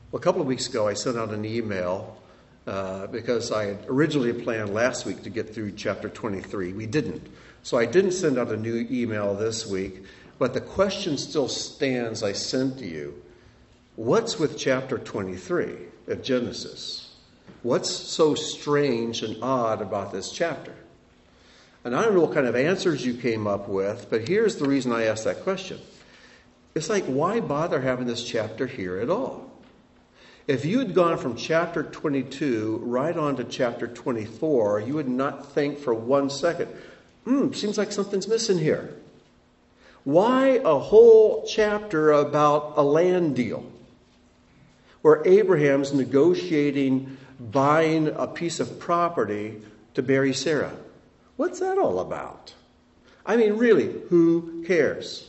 Well, a couple of weeks ago, I sent out an email because I had originally planned last week to get through chapter 23. We didn't. So I didn't send out a new email this week, but the question still stands I sent to you. What's with chapter 23 of Genesis? What's so strange and odd about this chapter? And I don't know what kind of answers you came up with, but here's the reason I asked that question. It's like, why bother having this chapter here at all? If you had gone from chapter 22 right on to chapter 24, you would not think for 1 second, seems like something's missing here. Why a whole chapter about a land deal where Abraham's negotiating buying a piece of property to bury Sarah? What's that all about? I mean, really, who cares?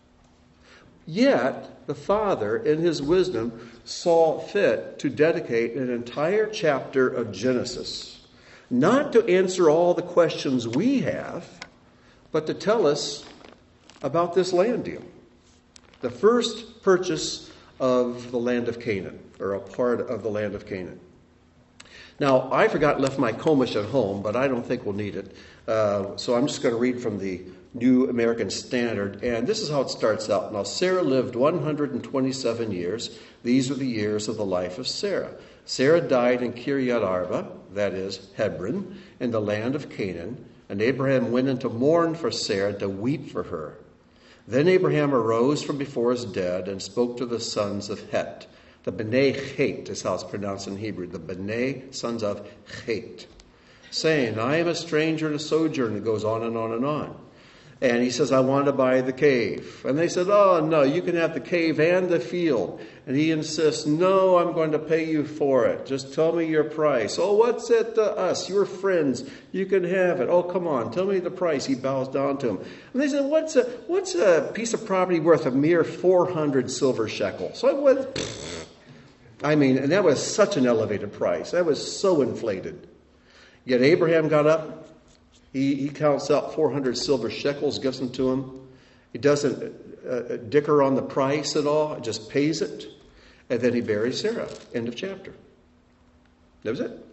Yet, the Father, in his wisdom, saw fit to dedicate an entire chapter of Genesis, not to answer all the questions we have, but to tell us about this land deal. The first purchase of the land of Canaan, or a part of the land of Canaan. Now, I forgot and left my Chumash at home, but I don't think we'll need it. So I'm just going to read from the New American Standard, and this is how it starts out. Now, Sarah lived 127 years. These were the years of the life of Sarah. Sarah died in Kiryat Arba, that is, Hebron, in the land of Canaan, and Abraham went in to mourn for Sarah, to weep for her. Then Abraham arose from before his dead and spoke to the sons of Het. The B'nai Chet is how it's pronounced in Hebrew. The B'nai, sons of Chet, saying, I am a stranger and a sojourner. It goes on and on and on. And he says, I want to buy the cave. And they said, oh, no, you can have the cave and the field. And he insists, no, I'm going to pay you for it. Just tell me your price. Oh, what's it to us? You're friends. You can have it. Oh, come on, tell me the price. He bows down to him. And they said, what's a piece of property worth a mere 400 silver shekels? So and that was such an elevated price. That was so inflated. Yet Abraham got up. He counts out 400 silver shekels, gives them to him. He doesn't dicker on the price at all. He just pays it. And then he buries Sarah. End of chapter. That was it.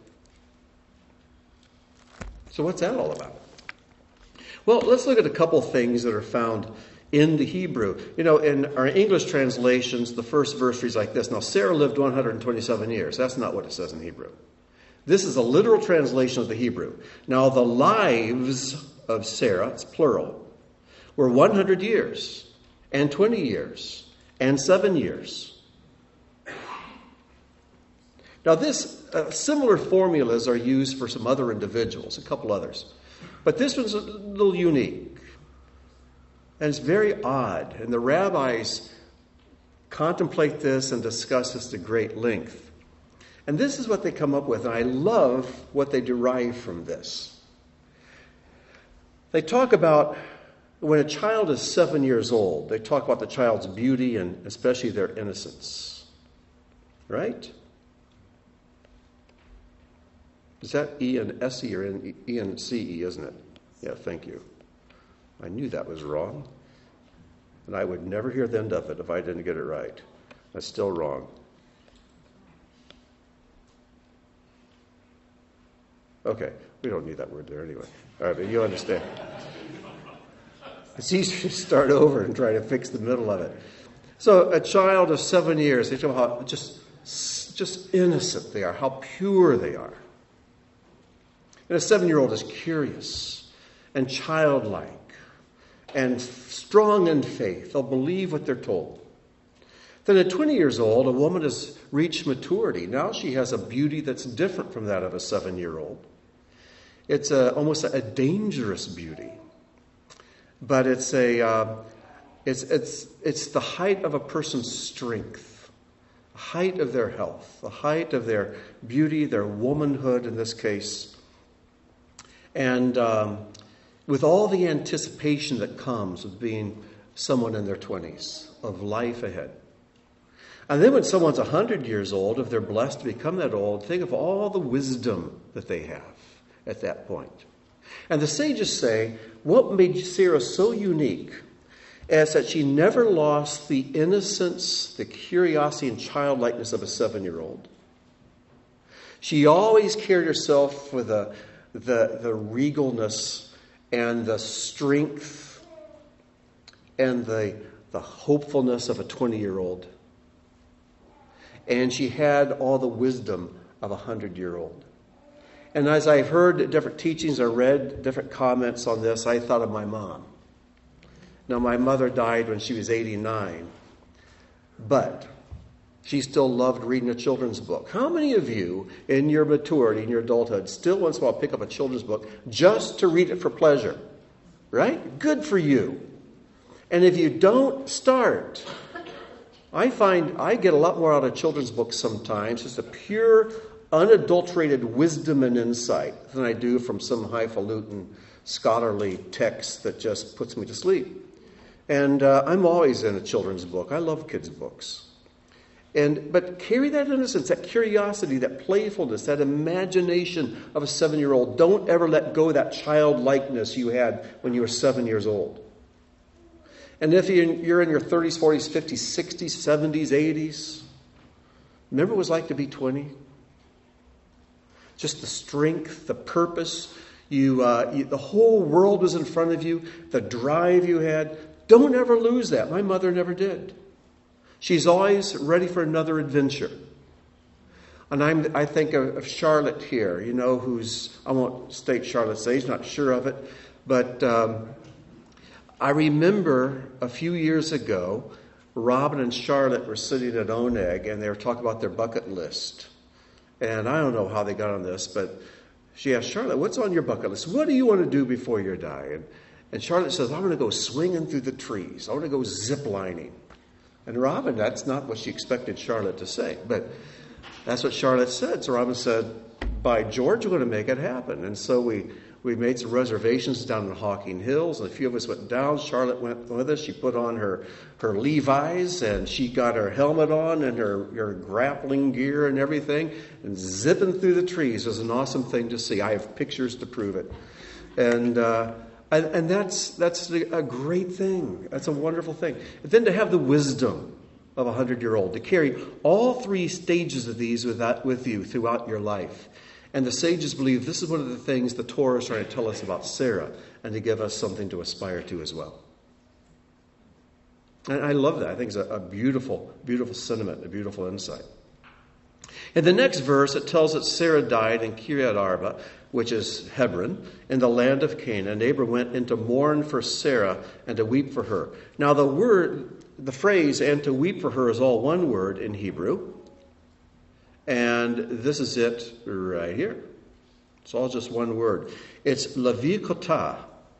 So what's that all about? Well, let's look at a couple things that are found in the Hebrew. You know, in our English translations, the first verse reads like this. Now, Sarah lived 127 years. That's not what it says in Hebrew. This is a literal translation of the Hebrew. Now, the lives of Sarah, it's plural, were 100 years, and 20 years, and 7 years. Now, similar formulas are used for some other individuals, a couple others. But this one's a little unique. And it's very odd. And the rabbis contemplate this and discuss this to great length. And this is what they come up with, and I love what they derive from this. They talk about when a child is 7 years old, they talk about the child's beauty and especially their innocence. Right? Is that E-N-S-E or E-N-C-E, isn't it? Yeah, thank you. I knew that was wrong. And I would never hear the end of it if I didn't get it right. That's still wrong. Okay, we don't need that word there anyway. All right, but you understand. It's easier to start over and try to fix the middle of it. So a child of 7 years, they talk about how just innocent they are, how pure they are. And a 7-year-old is curious and childlike and strong in faith. They'll believe what they're told. Then at 20 years old, a woman has reached maturity. Now she has a beauty that's different from that of a 7-year-old. It's almost a dangerous beauty, but it's the height of a person's strength, the height of their health, the height of their beauty, their womanhood in this case, and with all the anticipation that comes with being someone in their 20s of life ahead. And then when someone's 100 years old, if they're blessed to become that old, think of all the wisdom that they have at that point. And the sages say, what made Sarah so unique as that she never lost the innocence, the curiosity, and childlikeness of a 7-year-old. She always carried herself with the regalness and the strength and the hopefulness of a 20-year-old. And she had all the wisdom of a 100-year-old. And as I've heard different teachings or read different comments on this, I thought of my mom. Now, my mother died when she was 89, but she still loved reading a children's book. How many of you, in your maturity, in your adulthood, still once in a while pick up a children's book just to read it for pleasure? Right? Good for you. And if you don't start, I find I get a lot more out of children's books sometimes, just a pure, unadulterated wisdom and insight, than I do from some highfalutin scholarly text that just puts me to sleep. And I'm always in a children's book. I love kids' books. But carry that innocence, that curiosity, that playfulness, that imagination of a 7-year-old. Don't ever let go of that childlikeness you had when you were 7 years old. And if you're in your 30s, 40s, 50s, 60s, 70s, 80s, remember what it was like to be 20? Just the strength, the purpose. The whole world was in front of you. The drive you had. Don't ever lose that. My mother never did. She's always ready for another adventure. And I think of Charlotte here, I won't state Charlotte's age, not sure of it, but I remember a few years ago, Robin and Charlotte were sitting at Oneg, and they were talking about their bucket list. And I don't know how they got on this, but she asked Charlotte, what's on your bucket list? What do you want to do before you die? And Charlotte says, I want to go swinging through the trees. I want to go zip-lining. And Robin, that's not what she expected Charlotte to say, but that's what Charlotte said. So Robin said, by George, we're going to make it happen. And so we made some reservations down in Hocking Hills, and a few of us went down. Charlotte went with us. She put on her Levi's, and she got her helmet on and her grappling gear and everything, and zipping through the trees was an awesome thing to see. I have pictures to prove it. And that's a great thing. That's a wonderful thing. And then to have the wisdom of a 100-year-old, to carry all 3 stages of these with you throughout your life. And the sages believe this is one of the things the Torah is trying to tell us about Sarah, and to give us something to aspire to as well. And I love that. I think it's a beautiful, beautiful sentiment, a beautiful insight. In the next verse, it tells that Sarah died in Kiryat Arba, which is Hebron, in the land of Canaan. And Abram went in to mourn for Sarah and to weep for her. Now the phrase, and to weep for her, is all one word in Hebrew. And this is it right here. It's all just one word. It's levikotah.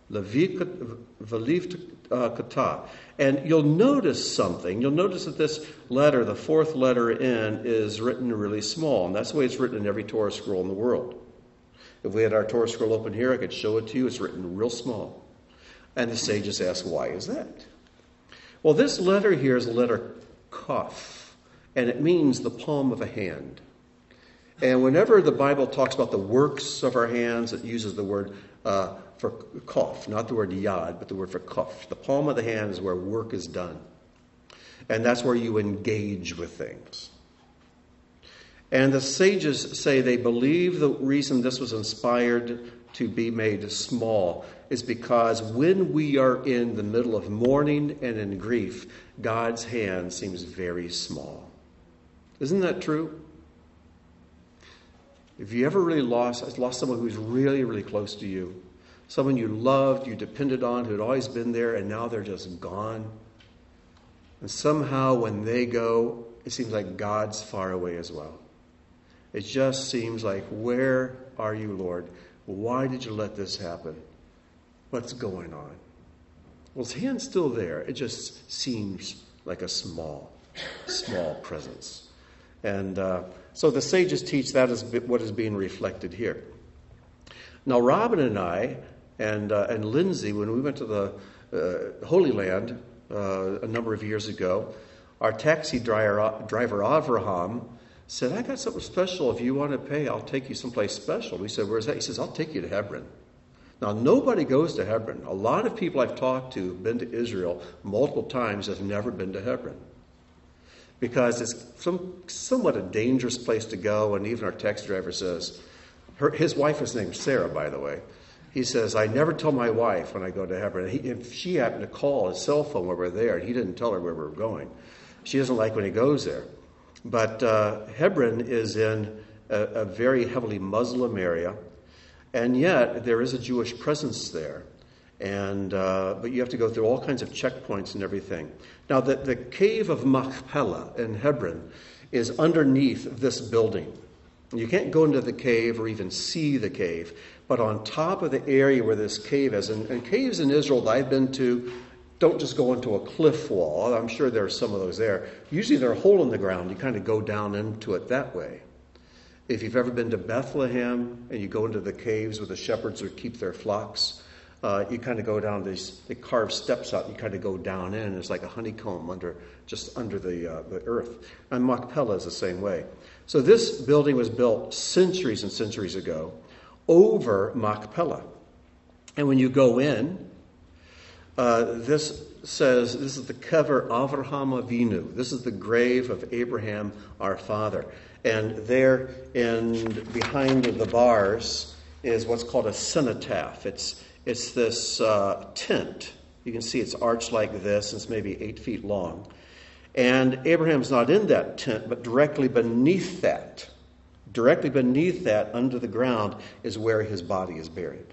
Levikotah. And you'll notice something. You'll notice that this letter, the 4th letter in, is written really small. And that's the way it's written in every Torah scroll in the world. If we had our Torah scroll open here, I could show it to you. It's written real small. And the sages ask, why is that? Well, this letter here is a letter Kaf, and it means the palm of a hand. And whenever the Bible talks about the works of our hands, it uses the word for Kaf, not the word yad, but the word for Kaf. The palm of the hand is where work is done. And that's where you engage with things. And the sages say they believe the reason this was inspired to be made small is because when we are in the middle of mourning and in grief, God's hand seems very small. Isn't that true? If you ever really lost someone who's really, really close to you, someone you loved, you depended on, who had always been there, and now they're just gone. And somehow when they go, it seems like God's far away as well. It just seems like, where are you, Lord? Why did you let this happen? What's going on? Well, his hand's still there. It just seems like a small presence. And so the sages teach that is what is being reflected here. Now, Robin and I and Lindsay, when we went to the Holy Land a number of years ago, our taxi driver Avraham said, I got something special. If you want to pay, I'll take you someplace special. We said, where's that? He says, I'll take you to Hebron. Now, nobody goes to Hebron. A lot of people I've talked to who've been to Israel multiple times have never been to Hebron, because it's somewhat a dangerous place to go. And even our taxi driver says, his wife is named Sarah, by the way. He says, I never tell my wife when I go to Hebron. If she happened to call his cell phone when we were there, and he didn't tell her where we were going. She doesn't like when he goes there. But Hebron is in a very heavily Muslim area, and yet there is a Jewish presence there. But you have to go through all kinds of checkpoints and everything. Now, the cave of Machpelah in Hebron is underneath this building. You can't go into the cave or even see the cave, but on top of the area where this cave is, and caves in Israel that I've been to don't just go into a cliff wall. I'm sure there are some of those there. Usually they're a hole in the ground. You kind of go down into it that way. If you've ever been to Bethlehem and you go into the caves where the shepherds would keep their flocks, you kind of go down these, they carve steps out, and you kind of go down in. It's like a honeycomb under the earth. And Machpelah is the same way. So this building was built centuries and centuries ago over Machpelah. And when you go in, this says, this is the kever Avraham Avinu. This is the grave of Abraham, our father. And there behind the bars is what's called a cenotaph. It's this tent. You can see it's arched like this. It's maybe 8 feet long. And Abraham's not in that tent, but directly beneath that under the ground is where his body is buried.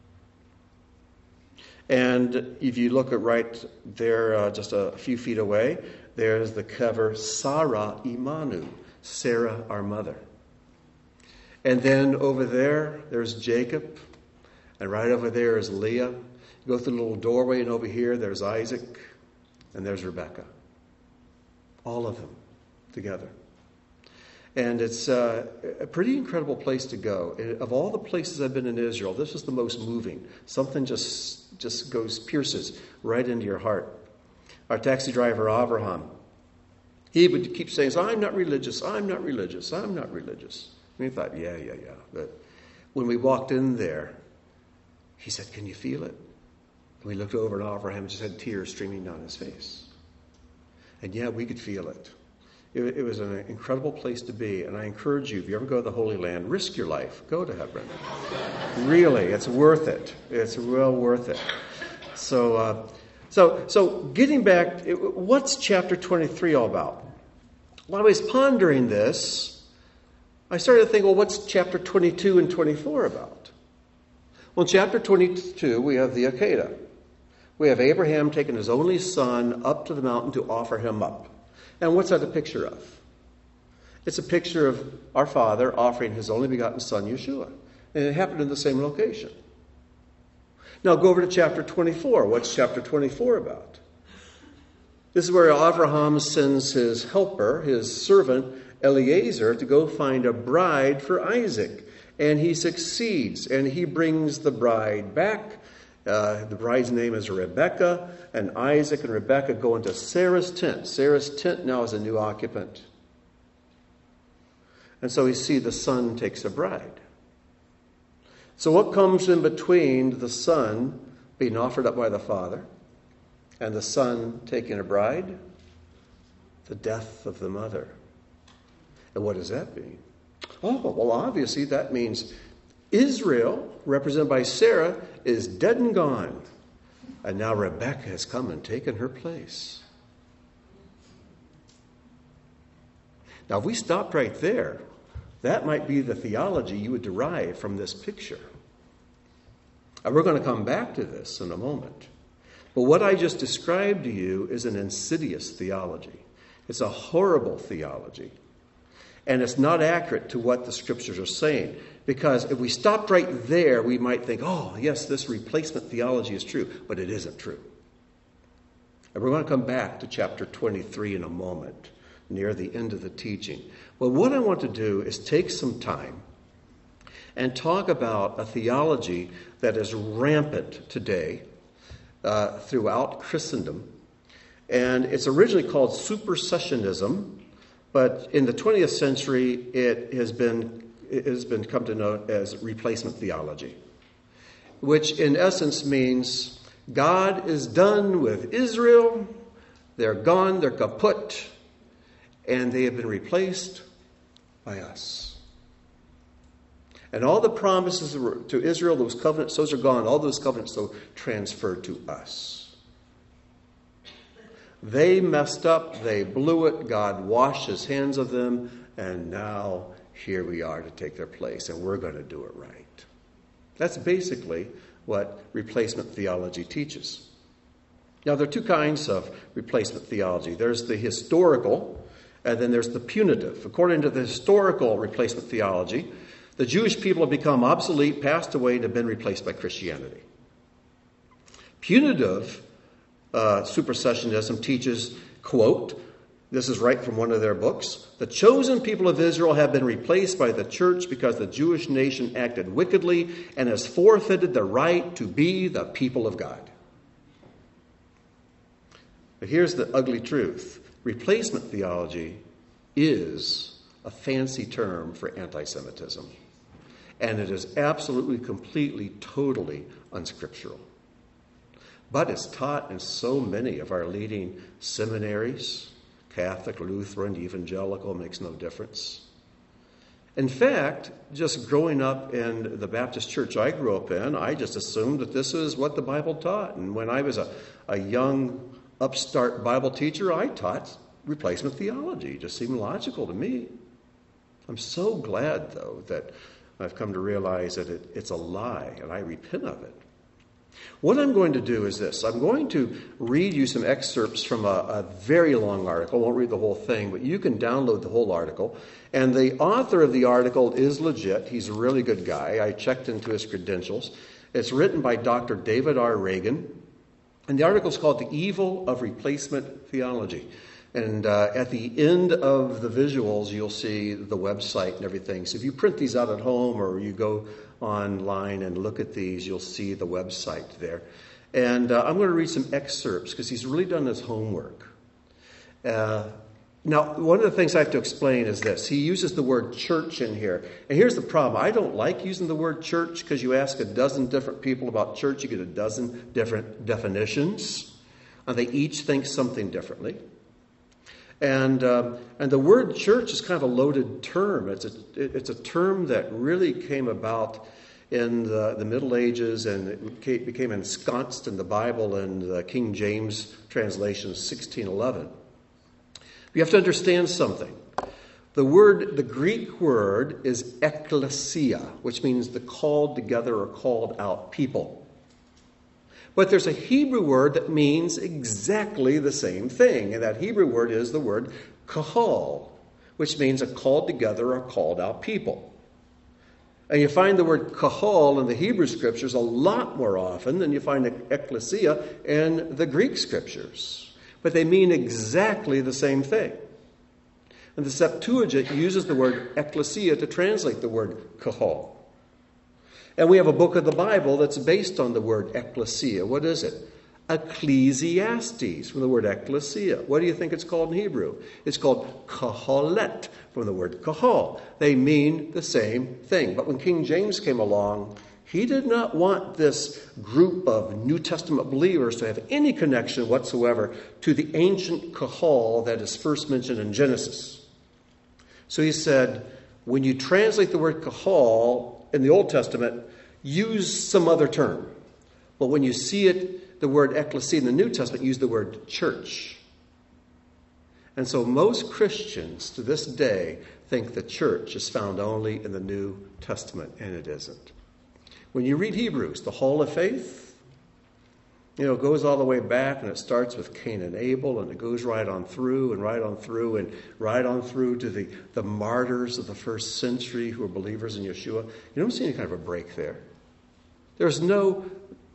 And if you look at right there, just a few feet away, there's the kever Sarah Imanu, Sarah, our mother. And then over there's Jacob. And right over there is Leah. You go through the little doorway, and over here there's Isaac, and there's Rebekah. All of them together. And it's a pretty incredible place to go. Of all the places I've been in Israel, this is the most moving. Something just pierces right into your heart. Our taxi driver, Avraham, he would keep saying, I'm not religious, I'm not religious, I'm not religious. And we thought, yeah. But when we walked in there, he said, can you feel it? And we looked over at Avraham and just had tears streaming down his face. And yeah, we could feel it. It was an incredible place to be. And I encourage you, if you ever go to the Holy Land, risk your life. Go to Hebron. Really, it's worth it. It's well worth it. So getting back, what's chapter 23 all about? While I was pondering this, I started to think, well, what's chapter 22 and 24 about? Well, in chapter 22, we have the Akedah. We have Abraham taking his only son up to the mountain to offer him up. And what's that a picture of? It's a picture of our Father offering his only begotten Son, Yeshua. And it happened in the same location. Now go over to chapter 24. What's chapter 24 about? This is where Abraham sends his helper, his servant, Eliezer, to go find a bride for Isaac. And he succeeds, and he brings the bride back. The bride's name is Rebekah, and Isaac and Rebekah go into Sarah's tent. Sarah's tent now is a new occupant. And so we see the son takes a bride. So what comes in between the son being offered up by the father and the son taking a bride? The death of the mother. And what does that mean? Oh, well, obviously that means Israel, represented by Sarah, is dead and gone. And now Rebekah has come and taken her place. Now, if we stopped right there, that might be the theology you would derive from this picture. And we're going to come back to this in a moment. But what I just described to you is an insidious theology. It's a horrible theology. And it's not accurate to what the scriptures are saying. Because if we stopped right there, we might think, oh, yes, this replacement theology is true. But it isn't true. And we're going to come back to chapter 23 in a moment, near the end of the teaching. Well, what I want to do is take some time and talk about a theology that is rampant today throughout Christendom. And it's originally called supersessionism, but in the 20th century, it has been come to know as replacement theology. which in essence means God is done with Israel. They're gone, they're kaput, and they have been replaced by us. And all the promises to Israel, those covenants, those are gone. All those covenants, though, transferred to us. They messed up, they blew it, God washed his hands of them, and now here we are to take their place, and we're going to do it right. That's basically what replacement theology teaches. Now, there are two kinds of replacement theology. There's the historical, and then there's the punitive. According to the historical replacement theology, the Jewish people have become obsolete, passed away, and have been replaced by Christianity. Punitive supersessionism teaches, quote, this is right from one of their books, the chosen people of Israel have been replaced by the church because the Jewish nation acted wickedly and has forfeited the right to be the people of God. But here's the ugly truth. Replacement theology is a fancy term for anti-Semitism. And it is absolutely, completely, totally unscriptural. But it's taught in so many of our leading seminaries, Catholic, Lutheran, Evangelical, makes no difference. In fact, just growing up in the Baptist church I grew up in, I just assumed that this is what the Bible taught. And when I was a young upstart Bible teacher, I taught replacement theology. It just seemed logical to me. I'm so glad, though, that I've come to realize that it's a lie, and I repent of it. What I'm going to do is this. I'm going to read you some excerpts from a very long article. I won't read the whole thing, but you can download the whole article. And the author of the article is legit. He's a really good guy. I checked into his credentials. It's written by Dr. David R. Reagan. And the article is called The Evil of Replacement Theology. And at the end of the visuals, you'll see the website and everything. So if you print these out at home or you go online and look at these, you'll see the website there. And I'm going to read some excerpts because he's really done his homework. Now, one of the things I have to explain is this. He uses the word church in here. And here's the problem. I don't like using the word church because you ask a dozen different people about church, you get a dozen different definitions. And they each think something differently. And the word church is kind of a loaded term. It's a term that really came about in the Middle Ages, and it became ensconced in the Bible in the King James translation, 1611. You have to understand something. The Greek word is ekklesia, which means the called together or called out people. But there's a Hebrew word that means exactly the same thing, and that Hebrew word is the word kahal, which means a called together or called out people. And you find the word kahal in the Hebrew scriptures a lot more often than you find ekklesia in the Greek scriptures. But they mean exactly the same thing. And the Septuagint uses the word ekklesia to translate the word kahal. And we have a book of the Bible that's based on the word ekklesia. What is it? Ecclesiastes, from the word ekklesia. What do you think it's called in Hebrew? It's called kahalet, from the word kahal. They mean the same thing. But when King James came along, he did not want this group of New Testament believers to have any connection whatsoever to the ancient kahal that is first mentioned in Genesis. So he said, when you translate the word kahal in the Old Testament, use some other term. But when you see it, the word ecclesia in the New Testament, use the word church. And so most Christians to this day think the church is found only in the New Testament, and it isn't. When you read Hebrews, the Hall of Faith, it goes all the way back, and it starts with Cain and Abel, and it goes right on through and right on through and right on through to the martyrs of the first century who were believers in Yeshua. You don't see any kind of a break there. There's no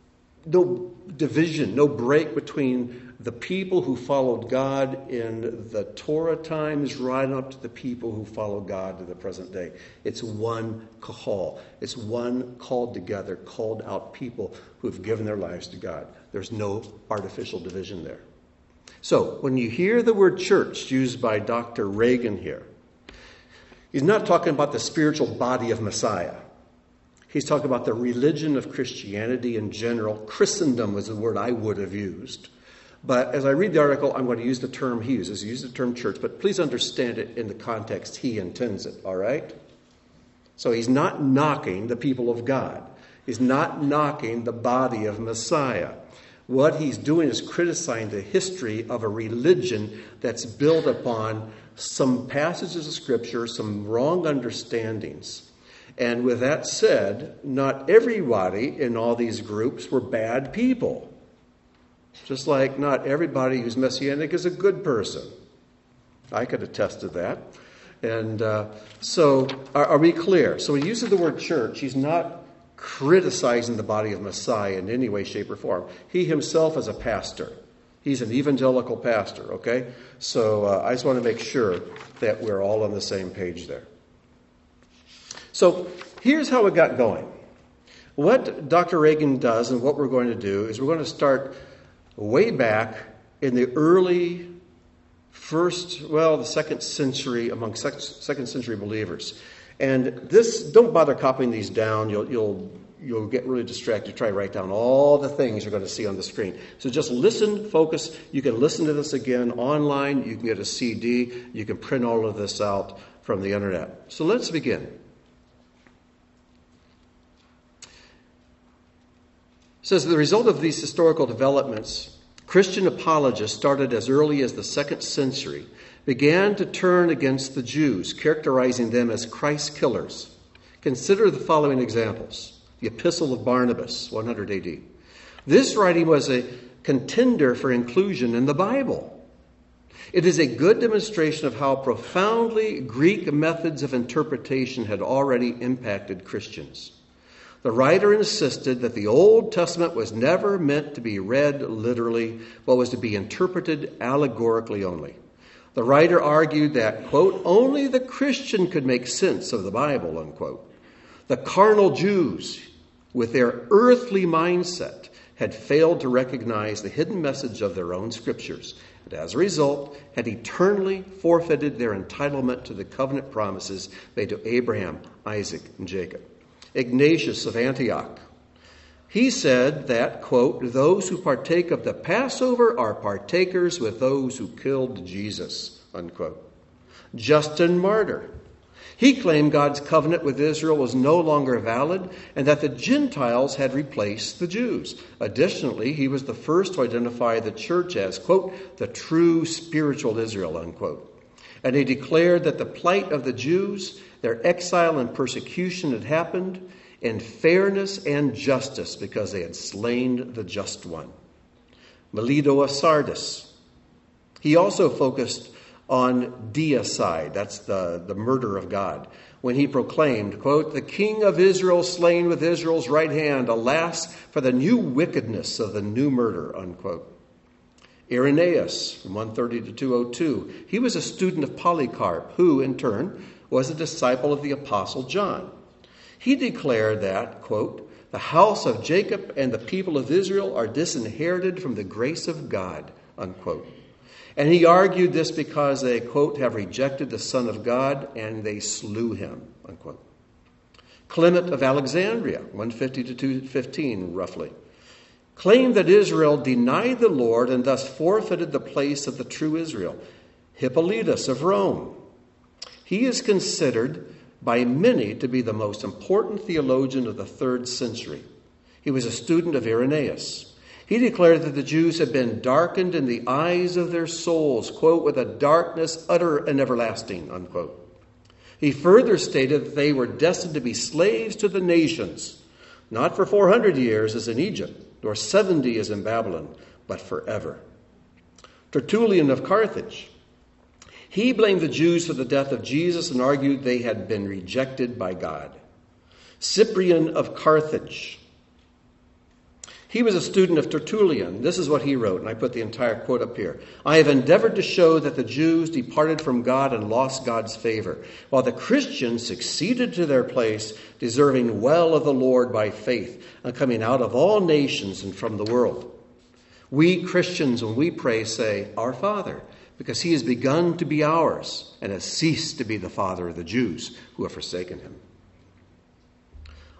division, no break between the people who followed God in the Torah times right up to the people who follow God to the present day. It's one kahal. It's one called together, called out people who have given their lives to God. There's no artificial division there. So when you hear the word church used by Dr. Reagan here, he's not talking about the spiritual body of Messiah. He's talking about the religion of Christianity in general. Christendom was the word I would have used. But as I read the article, I'm going to use the term he uses. He uses the term church, but please understand it in the context he intends it, all right? So he's not knocking the people of God. He's not knocking the body of Messiah. What he's doing is criticizing the history of a religion that's built upon some passages of Scripture, some wrong understandings. And with that said, not everybody in all these groups were bad people. Just like not everybody who's Messianic is a good person. I could attest to that. And so are we clear? So he uses the word church. He's not criticizing the body of Messiah in any way, shape, or form. He himself is a pastor. He's an evangelical pastor, okay? So I just want to make sure that we're all on the same page there. So here's how it got going. What Dr. Reagan does and what we're going to do is we're going to start way back in the early the second century, among second century believers. And this, don't bother copying these down. You'll get really distracted. Try to write down all the things you're going to see on the screen. So just listen, focus. You can listen to this again online. You can get a CD. You can print all of this out from the internet. So let's begin. It says, the result of these historical developments, Christian apologists started as early as the 2nd century, began to turn against the Jews, characterizing them as Christ killers. Consider the following examples. The Epistle of Barnabas, 100 AD. This writing was a contender for inclusion in the Bible. It is a good demonstration of how profoundly Greek methods of interpretation had already impacted Christians. The writer insisted that the Old Testament was never meant to be read literally, but was to be interpreted allegorically only. The writer argued that, quote, only the Christian could make sense of the Bible, unquote. The carnal Jews, with their earthly mindset, had failed to recognize the hidden message of their own scriptures, and as a result, had eternally forfeited their entitlement to the covenant promises made to Abraham, Isaac, and Jacob. Ignatius of Antioch, he said that, quote, those who partake of the Passover are partakers with those who killed Jesus, unquote. Justin Martyr, he claimed God's covenant with Israel was no longer valid and that the Gentiles had replaced the Jews. Additionally, he was the first to identify the church as, quote, the true spiritual Israel, unquote. And he declared that the plight of the Jews, their exile and persecution had happened in fairness and justice because they had slain the just one. Melito of Sardis, he also focused on deicide, that's the murder of God, when he proclaimed, quote, the King of Israel slain with Israel's right hand, alas, for the new wickedness of the new murder, unquote. Irenaeus, from 130 to 202, he was a student of Polycarp, who, in turn, was a disciple of the Apostle John. He declared that, quote, the house of Jacob and the people of Israel are disinherited from the grace of God, unquote. And he argued this because they, quote, have rejected the Son of God and they slew him, unquote. Clement of Alexandria, 150 to 215, roughly, claimed that Israel denied the Lord and thus forfeited the place of the true Israel. Hippolytus of Rome, he is considered by many to be the most important theologian of the 3rd century. He was a student of Irenaeus. He declared that the Jews had been darkened in the eyes of their souls, quote, with a darkness utter and everlasting, unquote. He further stated that they were destined to be slaves to the nations, not for 400 years as in Egypt, nor 70 as in Babylon, but forever. Tertullian of Carthage, he blamed the Jews for the death of Jesus and argued they had been rejected by God. Cyprian of Carthage, he was a student of Tertullian. This is what he wrote, and I put the entire quote up here. I have endeavored to show that the Jews departed from God and lost God's favor, while the Christians succeeded to their place, deserving well of the Lord by faith, and coming out of all nations and from the world. We Christians, when we pray, say, Our Father, because he has begun to be ours and has ceased to be the father of the Jews who have forsaken him.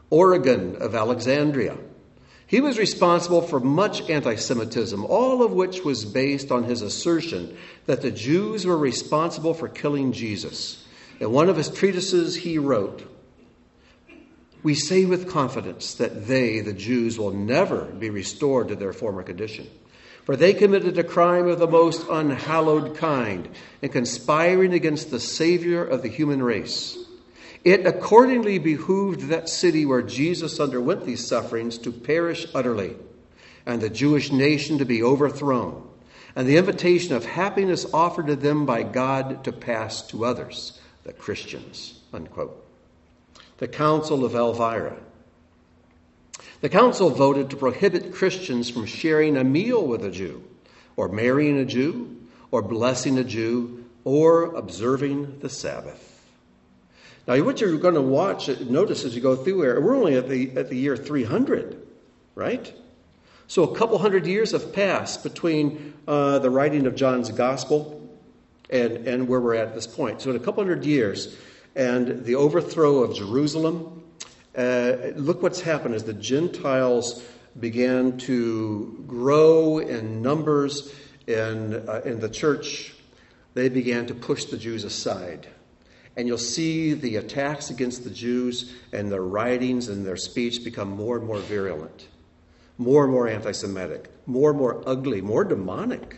Origen of Alexandria. He was responsible for much anti-Semitism, all of which was based on his assertion that the Jews were responsible for killing Jesus. In one of his treatises, he wrote, "We say with confidence that they, the Jews, will never be restored to their former condition. For they committed a crime of the most unhallowed kind in conspiring against the Savior of the human race. It accordingly behooved that city where Jesus underwent these sufferings to perish utterly, and the Jewish nation to be overthrown, and the invitation of happiness offered to them by God to pass to others, the Christians." Unquote. The Council of Elvira. The council voted to prohibit Christians from sharing a meal with a Jew, or marrying a Jew, or blessing a Jew, or observing the Sabbath. Now, what you're going to notice as you go through here, we're only at the year 300, right? So a couple hundred years have passed between the writing of John's Gospel and where we're at this point. So in a couple hundred years, and the overthrow of Jerusalem, look what's happened as the Gentiles began to grow in numbers in the church. They began to push the Jews aside. And you'll see the attacks against the Jews and their writings and their speech become more and more virulent, more and more anti-Semitic, more and more ugly, more demonic.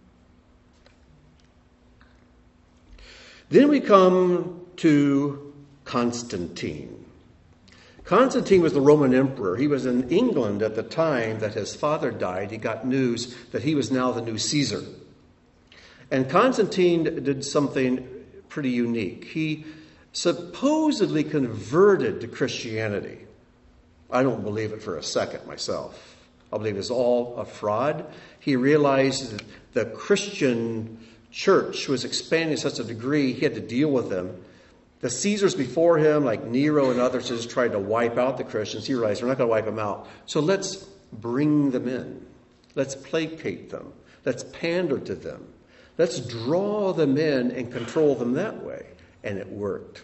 Then we come to Constantine. Constantine was the Roman emperor. He was in England at the time that his father died. He got news that he was now the new Caesar. And Constantine did something pretty unique. He supposedly converted to Christianity. I don't believe it for a second myself. I believe it's all a fraud. He realized that the Christian church was expanding to such a degree he had to deal with them. The Caesars before him, like Nero and others, just tried to wipe out the Christians. He realized we're not going to wipe them out. So let's bring them in. Let's placate them. Let's pander to them. Let's draw them in and control them that way. And it worked.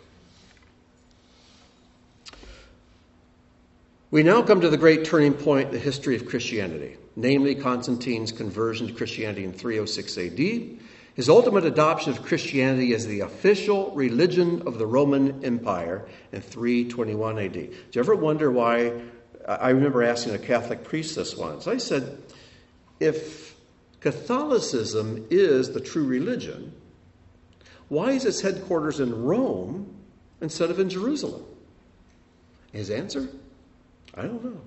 We now come to the great turning point in the history of Christianity, namely Constantine's conversion to Christianity in 306 AD, his ultimate adoption of Christianity as the official religion of the Roman Empire in 321 AD. Do you ever wonder why? I remember asking a Catholic priest this once. I said, if Catholicism is the true religion, why is its headquarters in Rome instead of in Jerusalem? His answer? I don't know.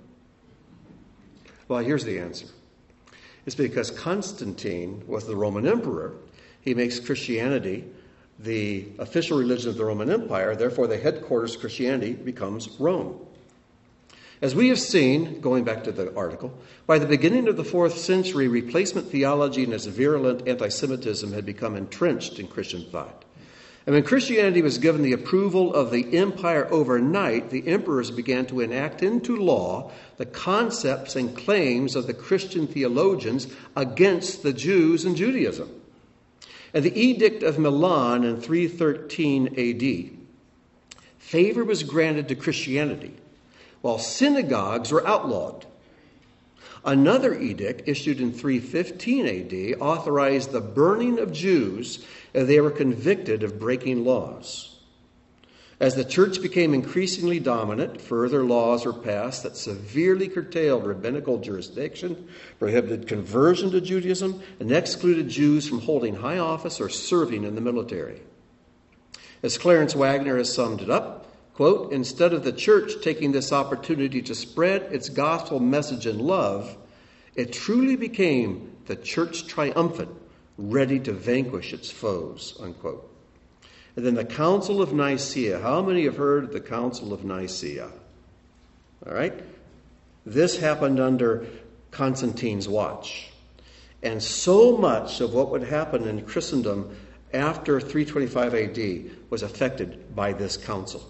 Well, here's the answer. It's because Constantine was the Roman emperor. He makes Christianity the official religion of the Roman Empire. Therefore, the headquarters of Christianity becomes Rome. As we have seen, going back to the article, by the beginning of the 4th century, replacement theology and its virulent anti-Semitism had become entrenched in Christian thought. And when Christianity was given the approval of the empire overnight, the emperors began to enact into law the concepts and claims of the Christian theologians against the Jews and Judaism. And the Edict of Milan in 313 AD, favor was granted to Christianity, while synagogues were outlawed. Another edict, issued in 315 AD, authorized the burning of Jews if they were convicted of breaking laws. As the church became increasingly dominant, further laws were passed that severely curtailed rabbinical jurisdiction, prohibited conversion to Judaism, and excluded Jews from holding high office or serving in the military. As Clarence Wagner has summed it up, quote, instead of the church taking this opportunity to spread its gospel message in love, it truly became the church triumphant, ready to vanquish its foes, unquote. And then the Council of Nicaea. How many have heard of the Council of Nicaea? All right? This happened under Constantine's watch. And so much of what would happen in Christendom after 325 AD was affected by this council.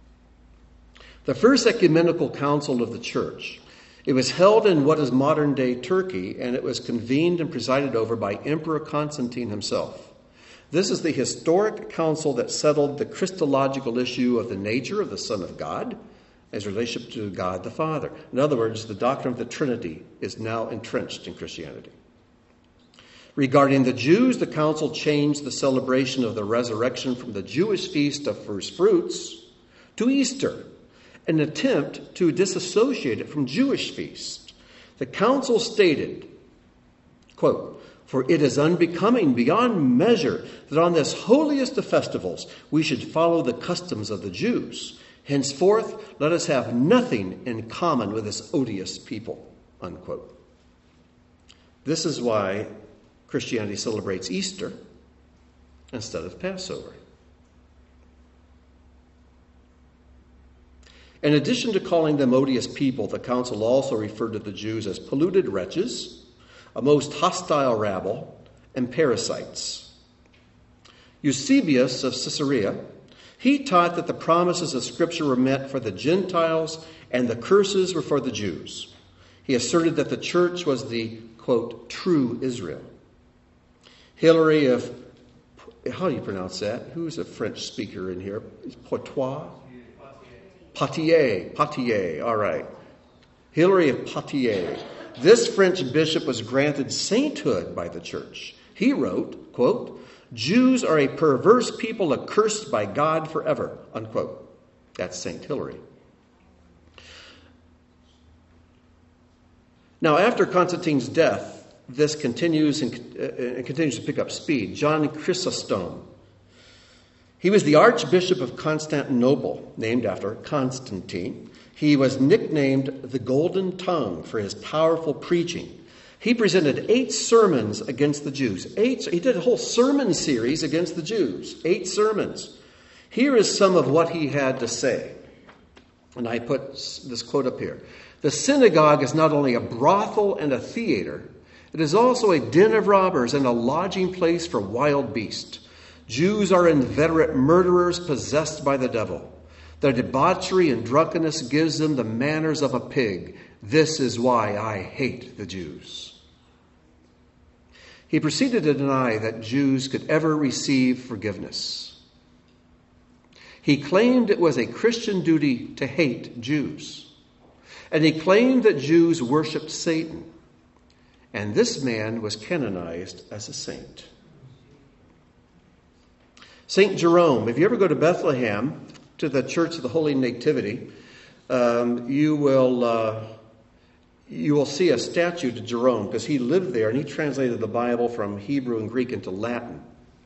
The first ecumenical council of the church. It was held in what is modern-day Turkey, and it was convened and presided over by Emperor Constantine himself. This is the historic council that settled the Christological issue of the nature of the Son of God, as relationship to God the Father. In other words, the doctrine of the Trinity is now entrenched in Christianity. Regarding the Jews, the council changed the celebration of the resurrection from the Jewish feast of first fruits to Easter, an attempt to disassociate it from Jewish feasts. The council stated, quote, "For it is unbecoming beyond measure that on this holiest of festivals we should follow the customs of the Jews. Henceforth, let us have nothing in common with this odious people," unquote. This is why Christianity celebrates Easter instead of Passover. In addition to calling them odious people, the council also referred to the Jews as polluted wretches, a most hostile rabble, and parasites. Eusebius of Caesarea, he taught that the promises of Scripture were meant for the Gentiles and the curses were for the Jews. He asserted that the church was the, quote, true Israel. Hilary of, how do you pronounce that? Who's a French speaker in here? Poitiers? Poitiers, all right. Hilary of Poitiers. This French bishop was granted sainthood by the church. He wrote, quote, "Jews are a perverse people accursed by God forever," unquote. That's St. Hilary. Now, after Constantine's death, this continues and continues to pick up speed. John Chrysostom. He was the Archbishop of Constantinople, named after Constantine. He was nicknamed the Golden Tongue for his powerful preaching. He presented 8 sermons against the Jews. He did a whole sermon series against the Jews. 8 sermons. Here is some of what he had to say. And I put this quote up here. "The synagogue is not only a brothel and a theater, it is also a den of robbers and a lodging place for wild beasts. Jews are inveterate murderers possessed by the devil. Their debauchery and drunkenness gives them the manners of a pig. This is why I hate the Jews." He proceeded to deny that Jews could ever receive forgiveness. He claimed it was a Christian duty to hate Jews. And he claimed that Jews worshiped Satan. And this man was canonized as a saint. St. Jerome, if you ever go to Bethlehem, to the Church of the Holy Nativity, you will see a statue to Jerome, because he lived there and he translated the Bible from Hebrew and Greek into Latin.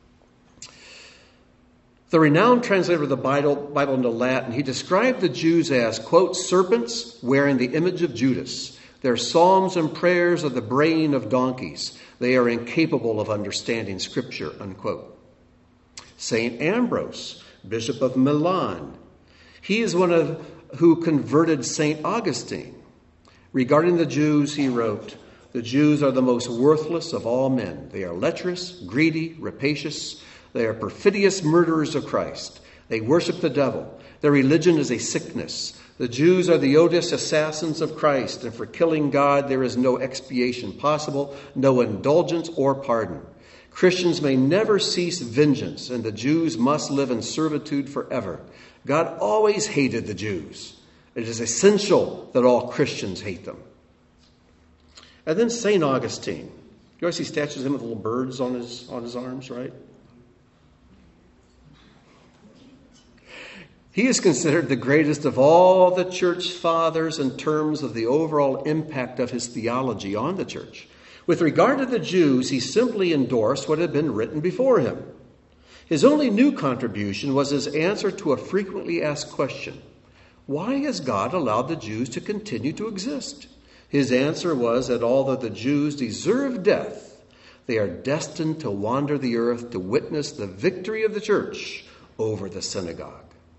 The renowned translator of the Bible into Latin, he described the Jews as, quote, "serpents wearing the image of Judas. Their psalms and prayers are the braying of donkeys. They are incapable of understanding Scripture," unquote. St. Ambrose, Bishop of Milan, he is one who converted St. Augustine. Regarding the Jews, he wrote, "The Jews are the most worthless of all men. They are lecherous, greedy, rapacious. They are perfidious murderers of Christ. They worship the devil. Their religion is a sickness. The Jews are the odious assassins of Christ, and for killing God there is no expiation possible, no indulgence or pardon. Christians may never cease vengeance, and the Jews must live in servitude forever. God always hated the Jews. It is essential that all Christians hate them." And then St. Augustine. You always see statues of him with little birds on his arms, right? He is considered the greatest of all the church fathers in terms of the overall impact of his theology on the church. With regard to the Jews, he simply endorsed what had been written before him. His only new contribution was his answer to a frequently asked question: why has God allowed the Jews to continue to exist? His answer was that although the Jews deserve death, they are destined to wander the earth to witness the victory of the church over the synagogue.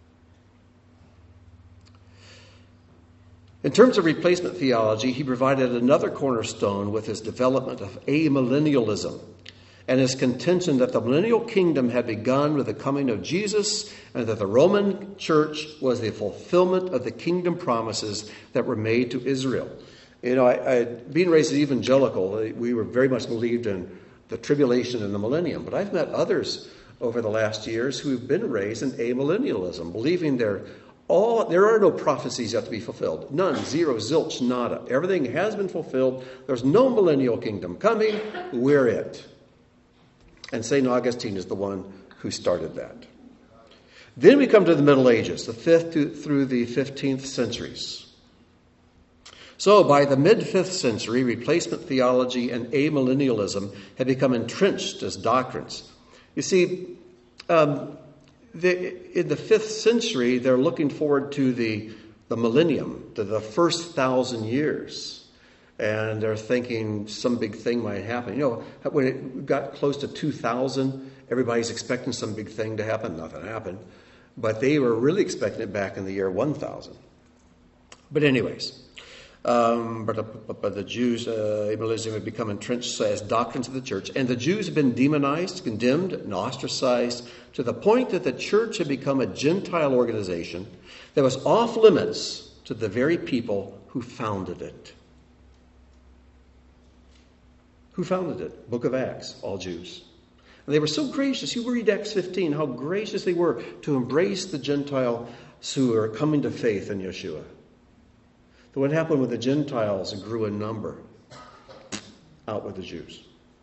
In terms of replacement theology, he provided another cornerstone with his development of amillennialism and his contention that the millennial kingdom had begun with the coming of Jesus and that the Roman Church was the fulfillment of the kingdom promises that were made to Israel. You know, being raised as evangelical, we were very much believed in the tribulation and the millennium. But I've met others over the last years who've been raised in amillennialism, believing there There are no prophecies yet to be fulfilled. None, zero, zilch, nada. Everything has been fulfilled. There's no millennial kingdom coming. We're it. And St. Augustine is the one who started that. Then we come to the Middle Ages, the 5th through the 15th centuries. So by the mid-5th century, replacement theology and amillennialism had become entrenched as doctrines. You see, in the 5th century, they're looking forward to the millennium, to the first 1,000 years. And they're thinking some big thing might happen. When it got close to 2,000, everybody's expecting some big thing to happen. Nothing happened. But they were really expecting it back in the year 1,000. But anyways, but the Jews, amillennialism had become entrenched as doctrines of the church. And the Jews have been demonized, condemned, and ostracized to the point that the church had become a Gentile organization that was off limits to the very people who founded it. Who founded it? Book of Acts, all Jews. And they were so gracious. You read Acts 15, how gracious they were to embrace the Gentiles who are coming to faith in Yeshua. But what happened with the Gentiles grew in number. Out with the Jews.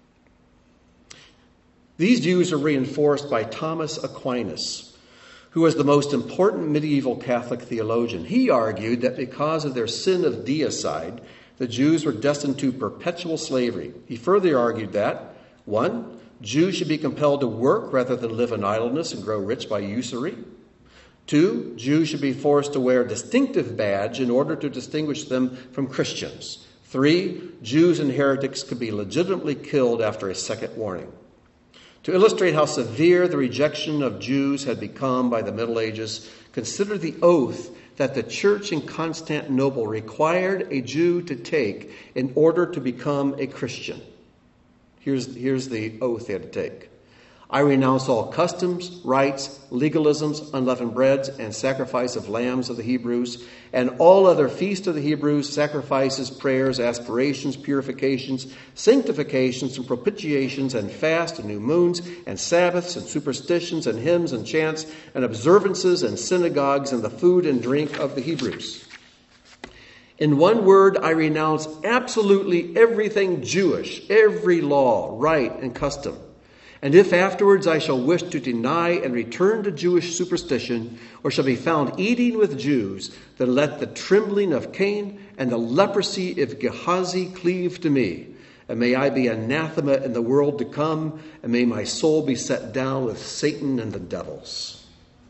These views are reinforced by Thomas Aquinas, who was the most important medieval Catholic theologian. He argued that because of their sin of deicide, the Jews were destined to perpetual slavery. He further argued that, 1, Jews should be compelled to work rather than live in idleness and grow rich by usury. 2, Jews should be forced to wear a distinctive badge in order to distinguish them from Christians. 3, Jews and heretics could be legitimately killed after a second warning. To illustrate how severe the rejection of Jews had become by the Middle Ages, consider the oath that the church in Constantinople required a Jew to take in order to become a Christian. Here's the oath they had to take. I renounce all customs, rites, legalisms, unleavened breads, and sacrifice of lambs of the Hebrews, and all other feasts of the Hebrews, sacrifices, prayers, aspirations, purifications, sanctifications, and propitiations, and fasts, and new moons, and Sabbaths, and superstitions, and hymns, and chants, and observances, and synagogues, and the food and drink of the Hebrews. In one word, I renounce absolutely everything Jewish, every law, rite, and custom. And if afterwards I shall wish to deny and return to Jewish superstition, or shall be found eating with Jews, then let the trembling of Cain and the leprosy of Gehazi cleave to me. And may I be anathema in the world to come, and may my soul be set down with Satan and the devils.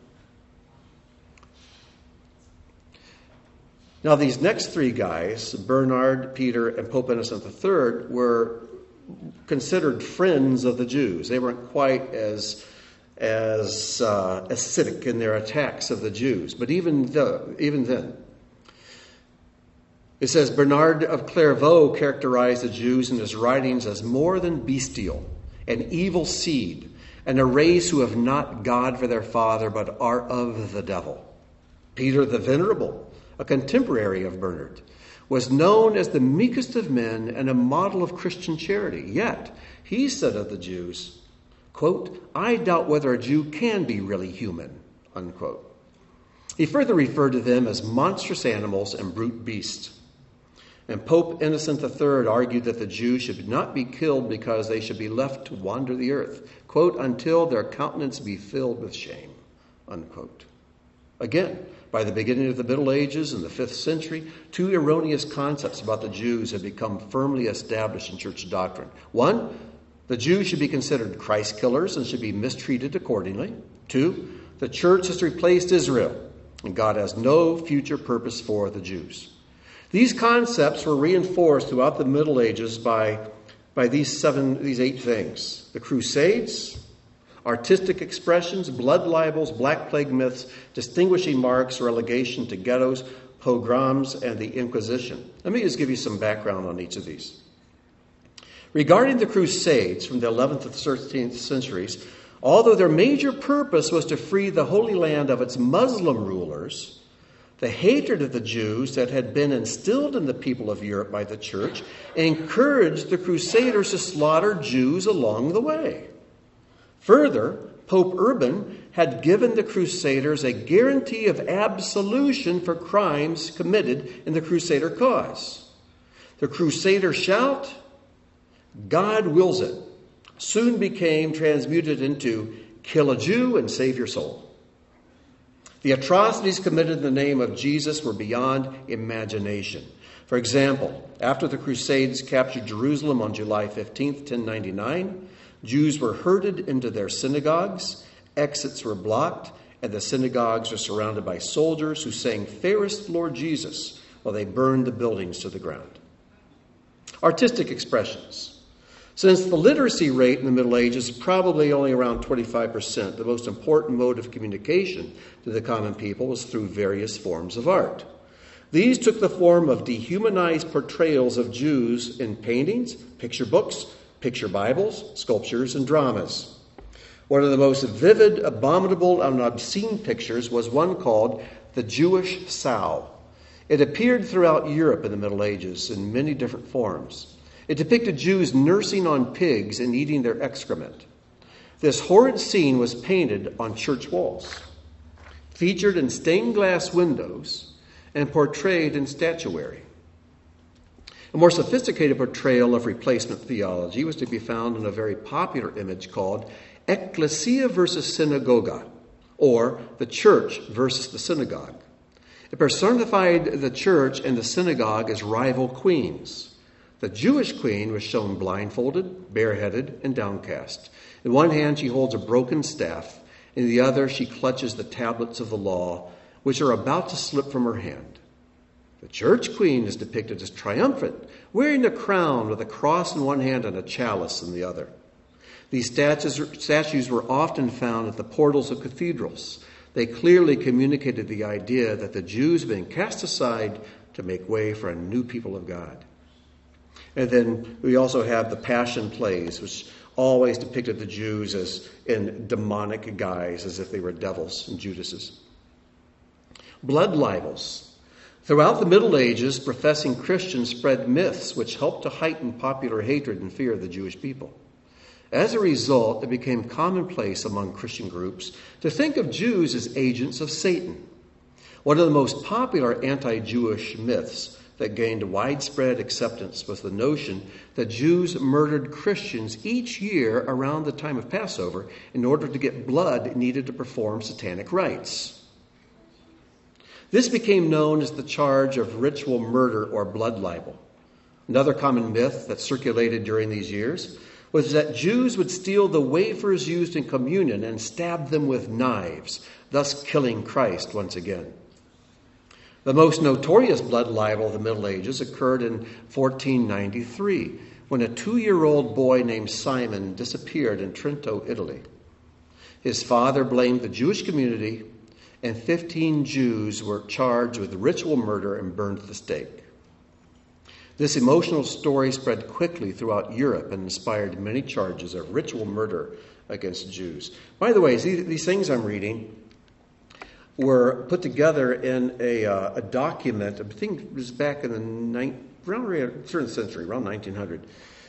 Now these next three guys, Bernard, Peter, and Pope Innocent III, were considered friends of the Jews. They weren't quite as acidic in their attacks of the Jews. But even then, it says Bernard of Clairvaux characterized the Jews in his writings as more than bestial, an evil seed, and a race who have not God for their father, but are of the devil. Peter the Venerable, a contemporary of Bernard, was known as the meekest of men and a model of Christian charity. Yet, he said of the Jews, quote, I doubt whether a Jew can be really human, unquote. He further referred to them as monstrous animals and brute beasts. And Pope Innocent III argued that the Jews should not be killed because they should be left to wander the earth, quote, until their countenance be filled with shame, unquote. Again, by the beginning of the Middle Ages in the 5th century, two erroneous concepts about the Jews had become firmly established in church doctrine. 1, the Jews should be considered Christ killers and should be mistreated accordingly. 2, the church has replaced Israel, and God has no future purpose for the Jews. These concepts were reinforced throughout the Middle Ages by these 8 things: the Crusades, artistic expressions, blood libels, Black Plague myths, distinguishing marks, relegation to ghettos, pogroms, and the Inquisition. Let me just give you some background on each of these. Regarding the Crusades from the 11th and 13th centuries, although their major purpose was to free the Holy Land of its Muslim rulers, the hatred of the Jews that had been instilled in the people of Europe by the church encouraged the Crusaders to slaughter Jews along the way. Further, Pope Urban had given the Crusaders a guarantee of absolution for crimes committed in the Crusader cause. The Crusader shout, "God wills it," soon became transmuted into "kill a Jew and save your soul." The atrocities committed in the name of Jesus were beyond imagination. For example, after the Crusades captured Jerusalem on July 15th, 1099, Jews were herded into their synagogues, exits were blocked, and the synagogues were surrounded by soldiers who sang "Fairest Lord Jesus" while they burned the buildings to the ground. Artistic expressions. Since the literacy rate in the Middle Ages is probably only around 25%, the most important mode of communication to the common people was through various forms of art. These took the form of dehumanized portrayals of Jews in paintings, picture books, picture Bibles, sculptures, and dramas. One of the most vivid, abominable, and obscene pictures was one called the Jewish Sow. It appeared throughout Europe in the Middle Ages in many different forms. It depicted Jews nursing on pigs and eating their excrement. This horrid scene was painted on church walls, featured in stained glass windows, and portrayed in statuary. A more sophisticated portrayal of replacement theology was to be found in a very popular image called Ecclesia versus Synagoga, or the church versus the synagogue. It personified the church and the synagogue as rival queens. The Jewish queen was shown blindfolded, bareheaded, and downcast. In one hand, she holds a broken staff. In the other, she clutches the tablets of the law, which are about to slip from her hand. The church queen is depicted as triumphant, wearing a crown with a cross in one hand and a chalice in the other. These statues were often found at the portals of cathedrals. They clearly communicated the idea that the Jews had been cast aside to make way for a new people of God. And then we also have the Passion plays, which always depicted the Jews as in demonic guise, as if they were devils and Judases. Blood libels. Throughout the Middle Ages, professing Christians spread myths which helped to heighten popular hatred and fear of the Jewish people. As a result, it became commonplace among Christian groups to think of Jews as agents of Satan. One of the most popular anti-Jewish myths that gained widespread acceptance was the notion that Jews murdered Christians each year around the time of Passover in order to get blood needed to perform satanic rites. This became known as the charge of ritual murder or blood libel. Another common myth that circulated during these years was that Jews would steal the wafers used in communion and stab them with knives, thus killing Christ once again. The most notorious blood libel of the Middle Ages occurred in 1493, when a 2-year-old boy named Simon disappeared in Trento, Italy. His father blamed the Jewish community, and 15 Jews were charged with ritual murder and burned at the stake. This emotional story spread quickly throughout Europe and inspired many charges of ritual murder against Jews. By the way, these things I'm reading were put together in a document, I think it was back in the turn of the century, around 1900.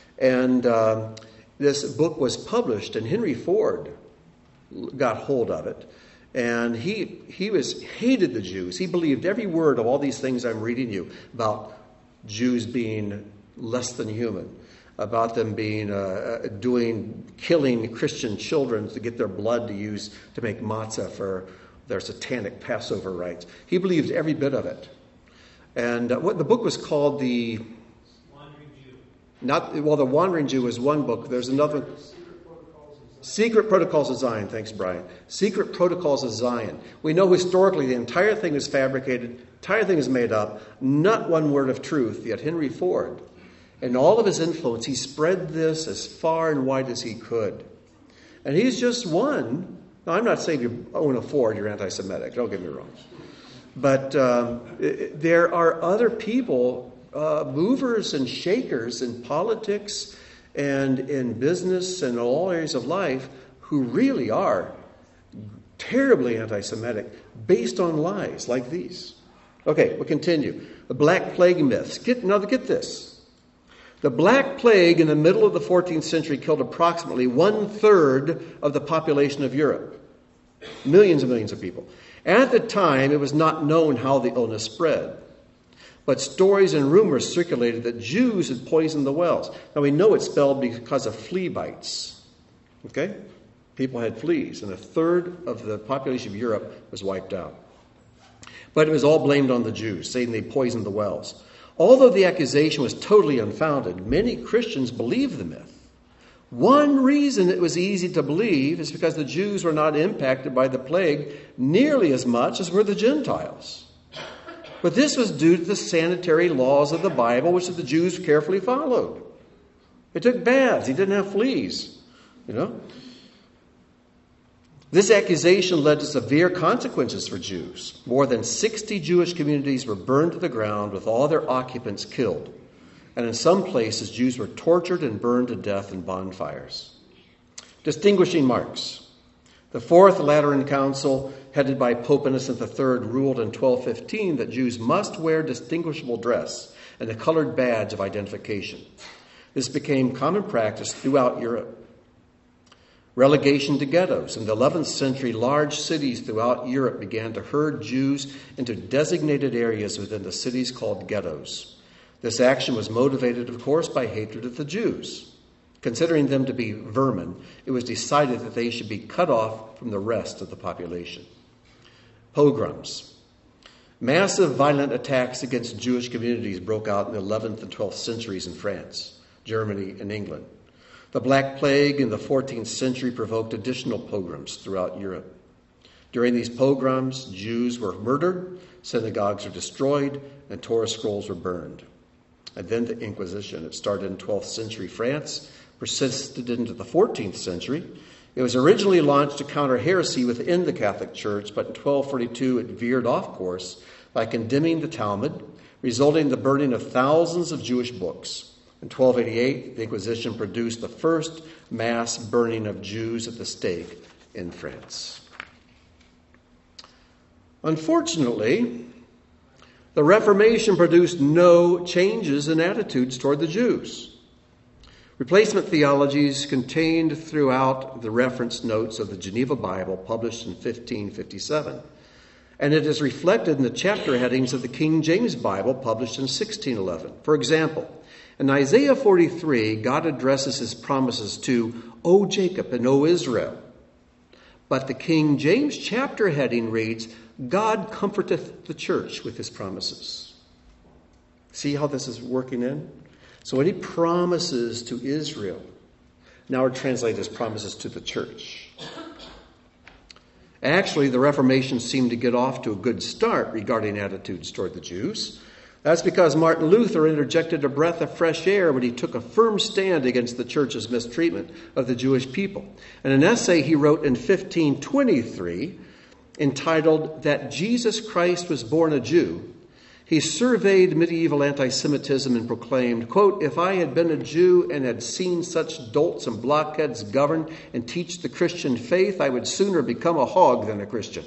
And this book was published, and Henry Ford got hold of it. And he hated the Jews. He believed every word of all these things I'm reading you about Jews being less than human, about them being killing Christian children to get their blood to use to make matzah for their satanic Passover rites. He believed every bit of it. And what the book was called, the Wandering Jew. The Wandering Jew was one book. There's another one. Secret Protocols of Zion. Thanks, Brian. Secret Protocols of Zion. We know historically the entire thing is fabricated, the entire thing is made up, not one word of truth. Yet Henry Ford, in all of his influence, he spread this as far and wide as he could. And he's just one. Now, I'm not saying if you own a Ford, you're anti-Semitic. Don't get me wrong. But there are other people, movers and shakers in politics and in business and all areas of life who really are terribly anti-Semitic based on lies like these. Okay, we'll continue. The Black Plague myths. Get this. The Black Plague in the middle of the 14th century killed approximately 1/3 of the population of Europe. Millions and millions of people. At the time, it was not known how the illness spread. But stories and rumors circulated that Jews had poisoned the wells. Now we know it's spelled because of flea bites. Okay? People had fleas, and a third of the population of Europe was wiped out. But it was all blamed on the Jews, saying they poisoned the wells. Although the accusation was totally unfounded, many Christians believed the myth. One reason it was easy to believe is because the Jews were not impacted by the plague nearly as much as were the Gentiles. But this was due to the sanitary laws of the Bible, which the Jews carefully followed. They took baths. He didn't have fleas, This accusation led to severe consequences for Jews. More than 60 Jewish communities were burned to the ground with all their occupants killed. And in some places, Jews were tortured and burned to death in bonfires. Distinguishing marks. The Fourth Lateran Council, headed by Pope Innocent III, ruled in 1215 that Jews must wear distinguishable dress and a colored badge of identification. This became common practice throughout Europe. Relegation to ghettos. In the 11th century, large cities throughout Europe began to herd Jews into designated areas within the cities called ghettos. This action was motivated, of course, by hatred of the Jews. Considering them to be vermin, it was decided that they should be cut off from the rest of the population. Pogroms. Massive violent attacks against Jewish communities broke out in the 11th and 12th centuries in France, Germany, and England. The Black Plague in the 14th century provoked additional pogroms throughout Europe. During these pogroms, Jews were murdered, synagogues were destroyed, and Torah scrolls were burned. And then the Inquisition. It started in 12th century France, persisted into the 14th century. It was originally launched to counter heresy within the Catholic Church, but in 1242 it veered off course by condemning the Talmud, resulting in the burning of thousands of Jewish books. In 1288, the Inquisition produced the first mass burning of Jews at the stake in France. Unfortunately, the Reformation produced no changes in attitudes toward the Jews. Replacement theologies contained throughout the reference notes of the Geneva Bible published in 1557. And it is reflected in the chapter headings of the King James Bible published in 1611. For example, in Isaiah 43, God addresses his promises to, O Jacob and O Israel. But the King James chapter heading reads, God comforteth the church with his promises. See how this is working in? So any promises to Israel now are translated as promises to the church. Actually, the Reformation seemed to get off to a good start regarding attitudes toward the Jews. That's because Martin Luther interjected a breath of fresh air when he took a firm stand against the church's mistreatment of the Jewish people. In an essay he wrote in 1523, entitled That Jesus Christ Was Born a Jew, he surveyed medieval anti-Semitism and proclaimed, quote, if I had been a Jew and had seen such dolts and blockheads govern and teach the Christian faith, I would sooner become a hog than a Christian.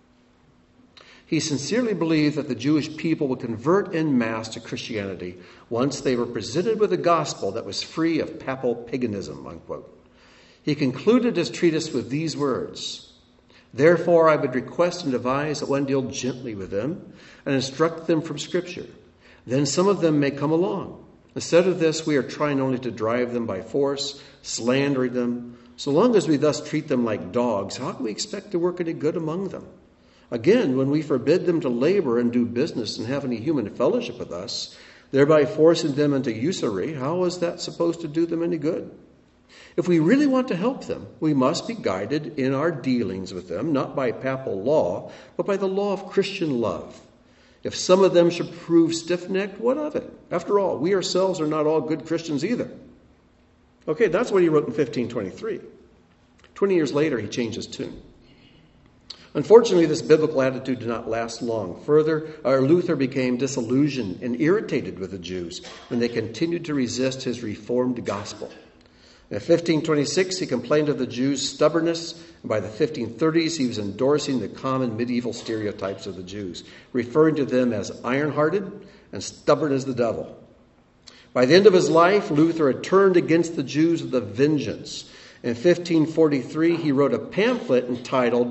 He sincerely believed that the Jewish people would convert en masse to Christianity once they were presented with a gospel that was free of papal paganism, unquote. He concluded his treatise with these words, therefore, I would request and advise that one deal gently with them and instruct them from Scripture. Then some of them may come along. Instead of this, we are trying only to drive them by force, slandering them. So long as we thus treat them like dogs, how can we expect to work any good among them? Again, when we forbid them to labor and do business and have any human fellowship with us, thereby forcing them into usury, how is that supposed to do them any good? If we really want to help them, we must be guided in our dealings with them, not by papal law, but by the law of Christian love. If some of them should prove stiff-necked, what of it? After all, we ourselves are not all good Christians either. Okay, that's what he wrote in 1523. 20 years later, he changed his tune. Unfortunately, this biblical attitude did not last long. Further, Luther became disillusioned and irritated with the Jews when they continued to resist his reformed gospel. In 1526, he complained of the Jews' stubbornness, and by the 1530s, he was endorsing the common medieval stereotypes of the Jews, referring to them as iron-hearted and stubborn as the devil. By the end of his life, Luther had turned against the Jews with a vengeance. In 1543, he wrote a pamphlet entitled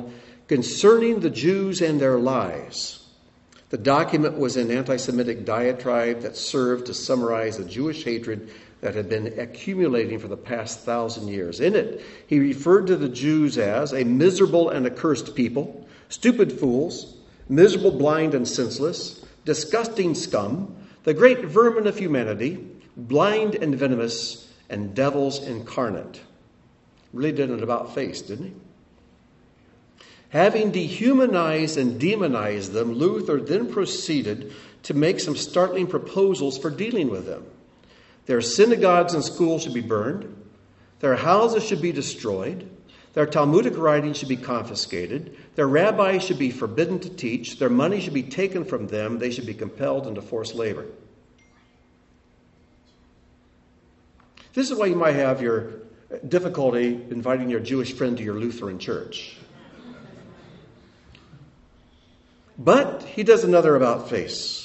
concerning the Jews and their lies. The document was an anti-Semitic diatribe that served to summarize the Jewish hatred that had been accumulating for the past 1,000 years. In it, he referred to the Jews as a miserable and accursed people, stupid fools, miserable, blind, and senseless, disgusting scum, the great vermin of humanity, blind and venomous, and devils incarnate. Really did an about face, didn't he? Having dehumanized and demonized them, Luther then proceeded to make some startling proposals for dealing with them. Their synagogues and schools should be burned. Their houses should be destroyed. Their Talmudic writings should be confiscated. Their rabbis should be forbidden to teach. Their money should be taken from them. They should be compelled into forced labor. This is why you might have your difficulty inviting your Jewish friend to your Lutheran church. But he does another about face.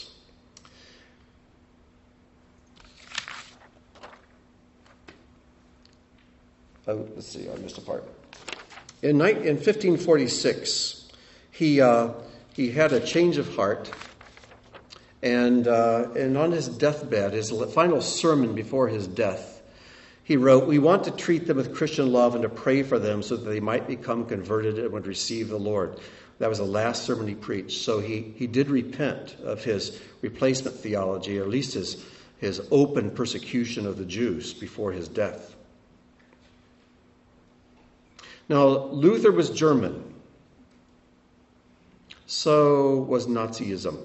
Let's see, I missed a part. In 1546, he had a change of heart, and on his deathbed, his final sermon before his death, he wrote, "We want to treat them with Christian love and to pray for them so that they might become converted and would receive the Lord." That was the last sermon he preached. So he did repent of his replacement theology, or at least his open persecution of the Jews before his death. Now, Luther was German. So was Nazism.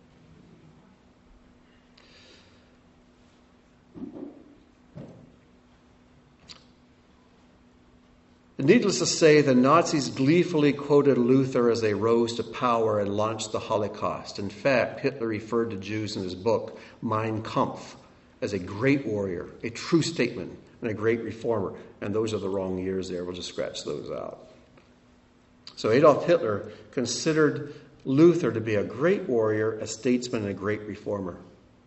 Needless to say, the Nazis gleefully quoted Luther as they rose to power and launched the Holocaust. In fact, Hitler referred to Jews in his book, Mein Kampf, as a great warrior, a true statesman, and a great reformer. And those are the wrong years there. We'll just scratch those out. So Adolf Hitler considered Luther to be a great warrior, a statesman, and a great reformer.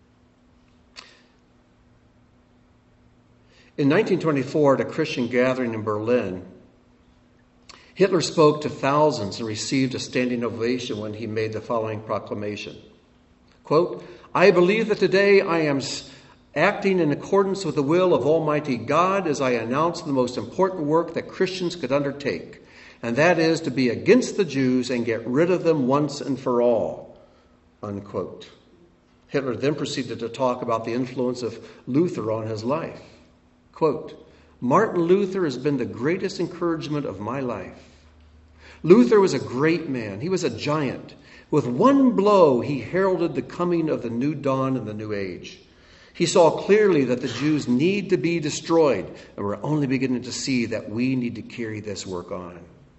In 1924, at a Christian gathering in Berlin, Hitler spoke to thousands and received a standing ovation when he made the following proclamation. Quote, "I believe that today I am acting in accordance with the will of Almighty God as I announce the most important work that Christians could undertake, and that is to be against the Jews and get rid of them once and for all." Unquote. Hitler then proceeded to talk about the influence of Luther on his life. Quote, "Martin Luther has been the greatest encouragement of my life. Luther was a great man. He was a giant. With one blow, he heralded the coming of the new dawn and the new age. He saw clearly that the Jews need to be destroyed, and we're only beginning to see that we need to carry this work on."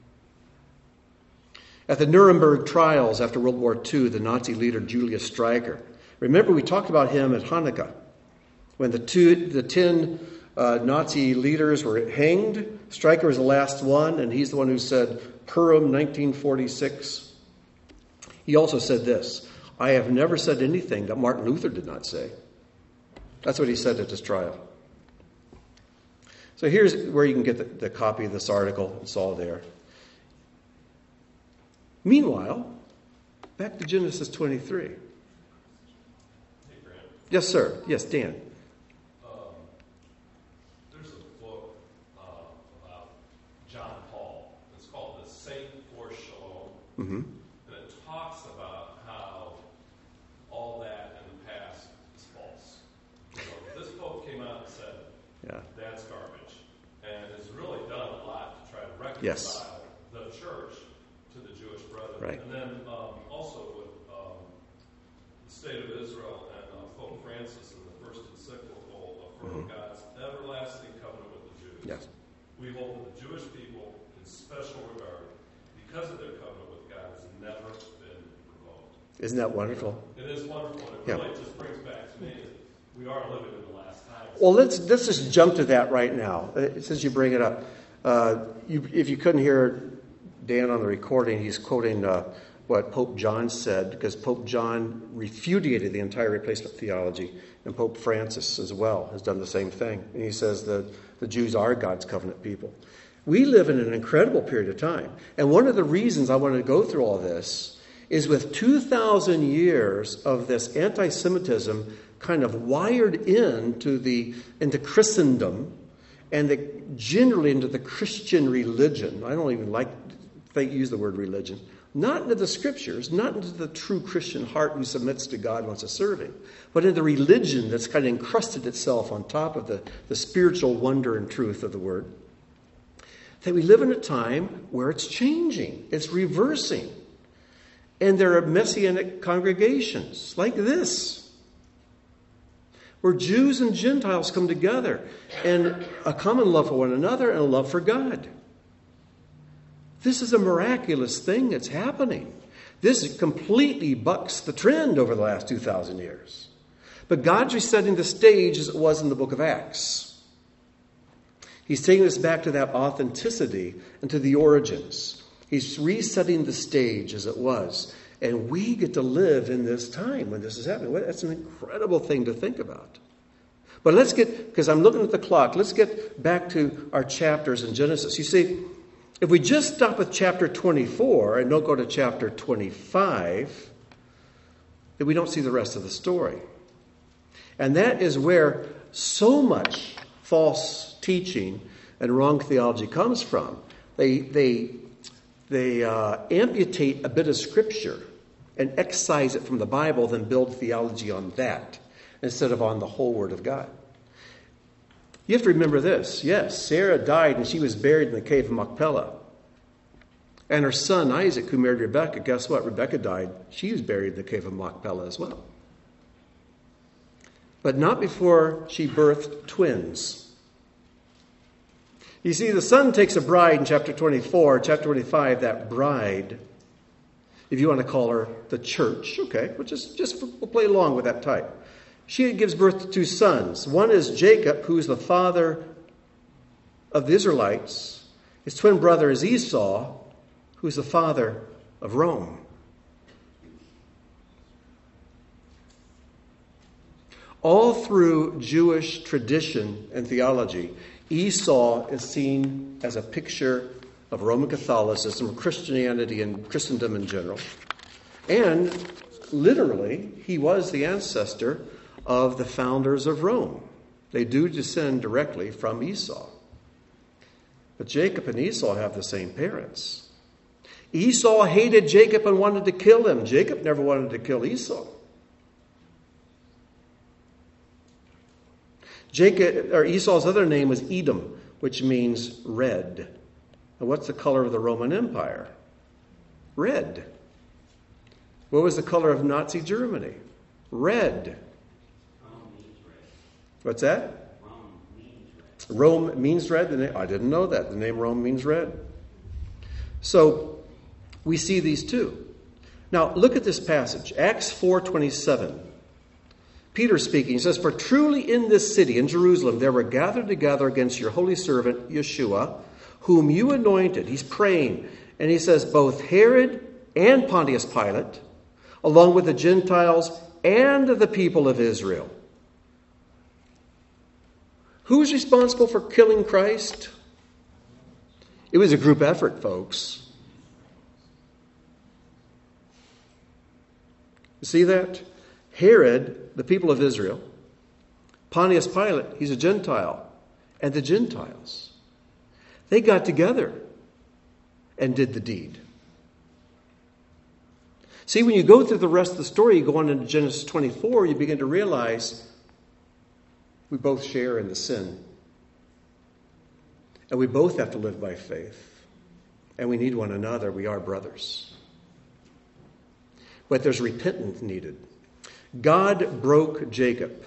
At the Nuremberg trials after World War II, the Nazi leader Julius Streicher, remember we talked about him at Hanukkah, when the 10 Nazi leaders were hanged. Streicher was the last one, and he's the one who said, Purim 1946. He also said this, "I have never said anything that Martin Luther did not say." That's what he said at his trial. So here's where you can get the copy of this article. It's all there. Meanwhile, back to Genesis 23. Hey, Grant. Yes, sir. Yes, Dan. There's a book about John Paul. It's called The Saint for Shalom. Mm-hmm. And it talks about how all that in the past is false. So this pope came out and said, that's garbage. And has really done a lot to try to reconcile the church to the Jewish brethren. Right. And then also with the state of Israel and Pope Francis in the first encyclical affirmed God's everlasting covenant with the Jews. Yes. We hold that the Jewish people in special regard because of their covenant with God has never been revoked. Isn't that wonderful? It is wonderful. And it really just brings back to me that we are living in the last times. Well, let's just jump to that right now, since you bring it up. If you couldn't hear Dan on the recording, he's quoting what Pope John said, because Pope John repudiated the entire replacement theology, and Pope Francis as well has done the same thing. And he says that the Jews are God's covenant people. We live in an incredible period of time. And one of the reasons I wanted to go through all this is with 2,000 years of this anti-Semitism kind of wired into Christendom and generally into the Christian religion. I don't even use the word religion. Not into the scriptures, not into the true Christian heart who submits to God and wants to serve him, but into religion that's kind of encrusted itself on top of the spiritual wonder and truth of the word. That we live in a time where it's changing, it's reversing. And there are messianic congregations like this, where Jews and Gentiles come together in a common love for one another and a love for God. This is a miraculous thing that's happening. This completely bucks the trend over the last 2,000 years. But God's resetting the stage as it was in the book of Acts. He's taking us back to that authenticity and to the origins. He's resetting the stage as it was. And we get to live in this time when this is happening. That's an incredible thing to think about. But because I'm looking at the clock, let's get back to our chapters in Genesis. You see, if we just stop with chapter 24 and don't go to chapter 25, then we don't see the rest of the story. And that is where so much false teaching and wrong theology comes from. They amputate a bit of scripture and excise it from the Bible, then build theology on that instead of on the whole Word of God. You have to remember this. Yes, Sarah died and she was buried in the cave of Machpelah. And her son Isaac, who married Rebekah, guess what? Rebekah died. She was buried in the cave of Machpelah as well. But not before she birthed twins. You see, the son takes a bride in chapter 24. Chapter 25, that bride, if you want to call her the church, okay, we'll play along with that type. She gives birth to two sons. One is Jacob, who is the father of the Israelites. His twin brother is Esau, who is the father of Rome. All through Jewish tradition and theology, Esau is seen as a picture of Roman Catholicism, Christianity, and Christendom in general. And literally, he was the ancestor of the founders of Rome. They do descend directly from Esau. But Jacob and Esau have the same parents. Esau hated Jacob and wanted to kill him. Jacob never wanted to kill Esau. Esau's other name was Edom, which means red. And what's the color of the Roman Empire? Red. What was the color of Nazi Germany? Red. What's that? Rome means red. I didn't know that. The name Rome means red. So we see these two. Now look at this passage, Acts 4:27. Peter speaking, he says, "For truly in this city, in Jerusalem, there were gathered together against your holy servant Yeshua, whom you anointed." He's praying. And he says, "Both Herod and Pontius Pilate, along with the Gentiles and the people of Israel." Who was responsible for killing Christ? It was a group effort, folks. You see that? Herod, the people of Israel. Pontius Pilate, he's a Gentile. And the Gentiles. They got together and did the deed. See, when you go through the rest of the story, you go on into Genesis 24, you begin to realize we both share in the sin. And we both have to live by faith. And we need one another. We are brothers. But there's repentance needed. God broke Jacob.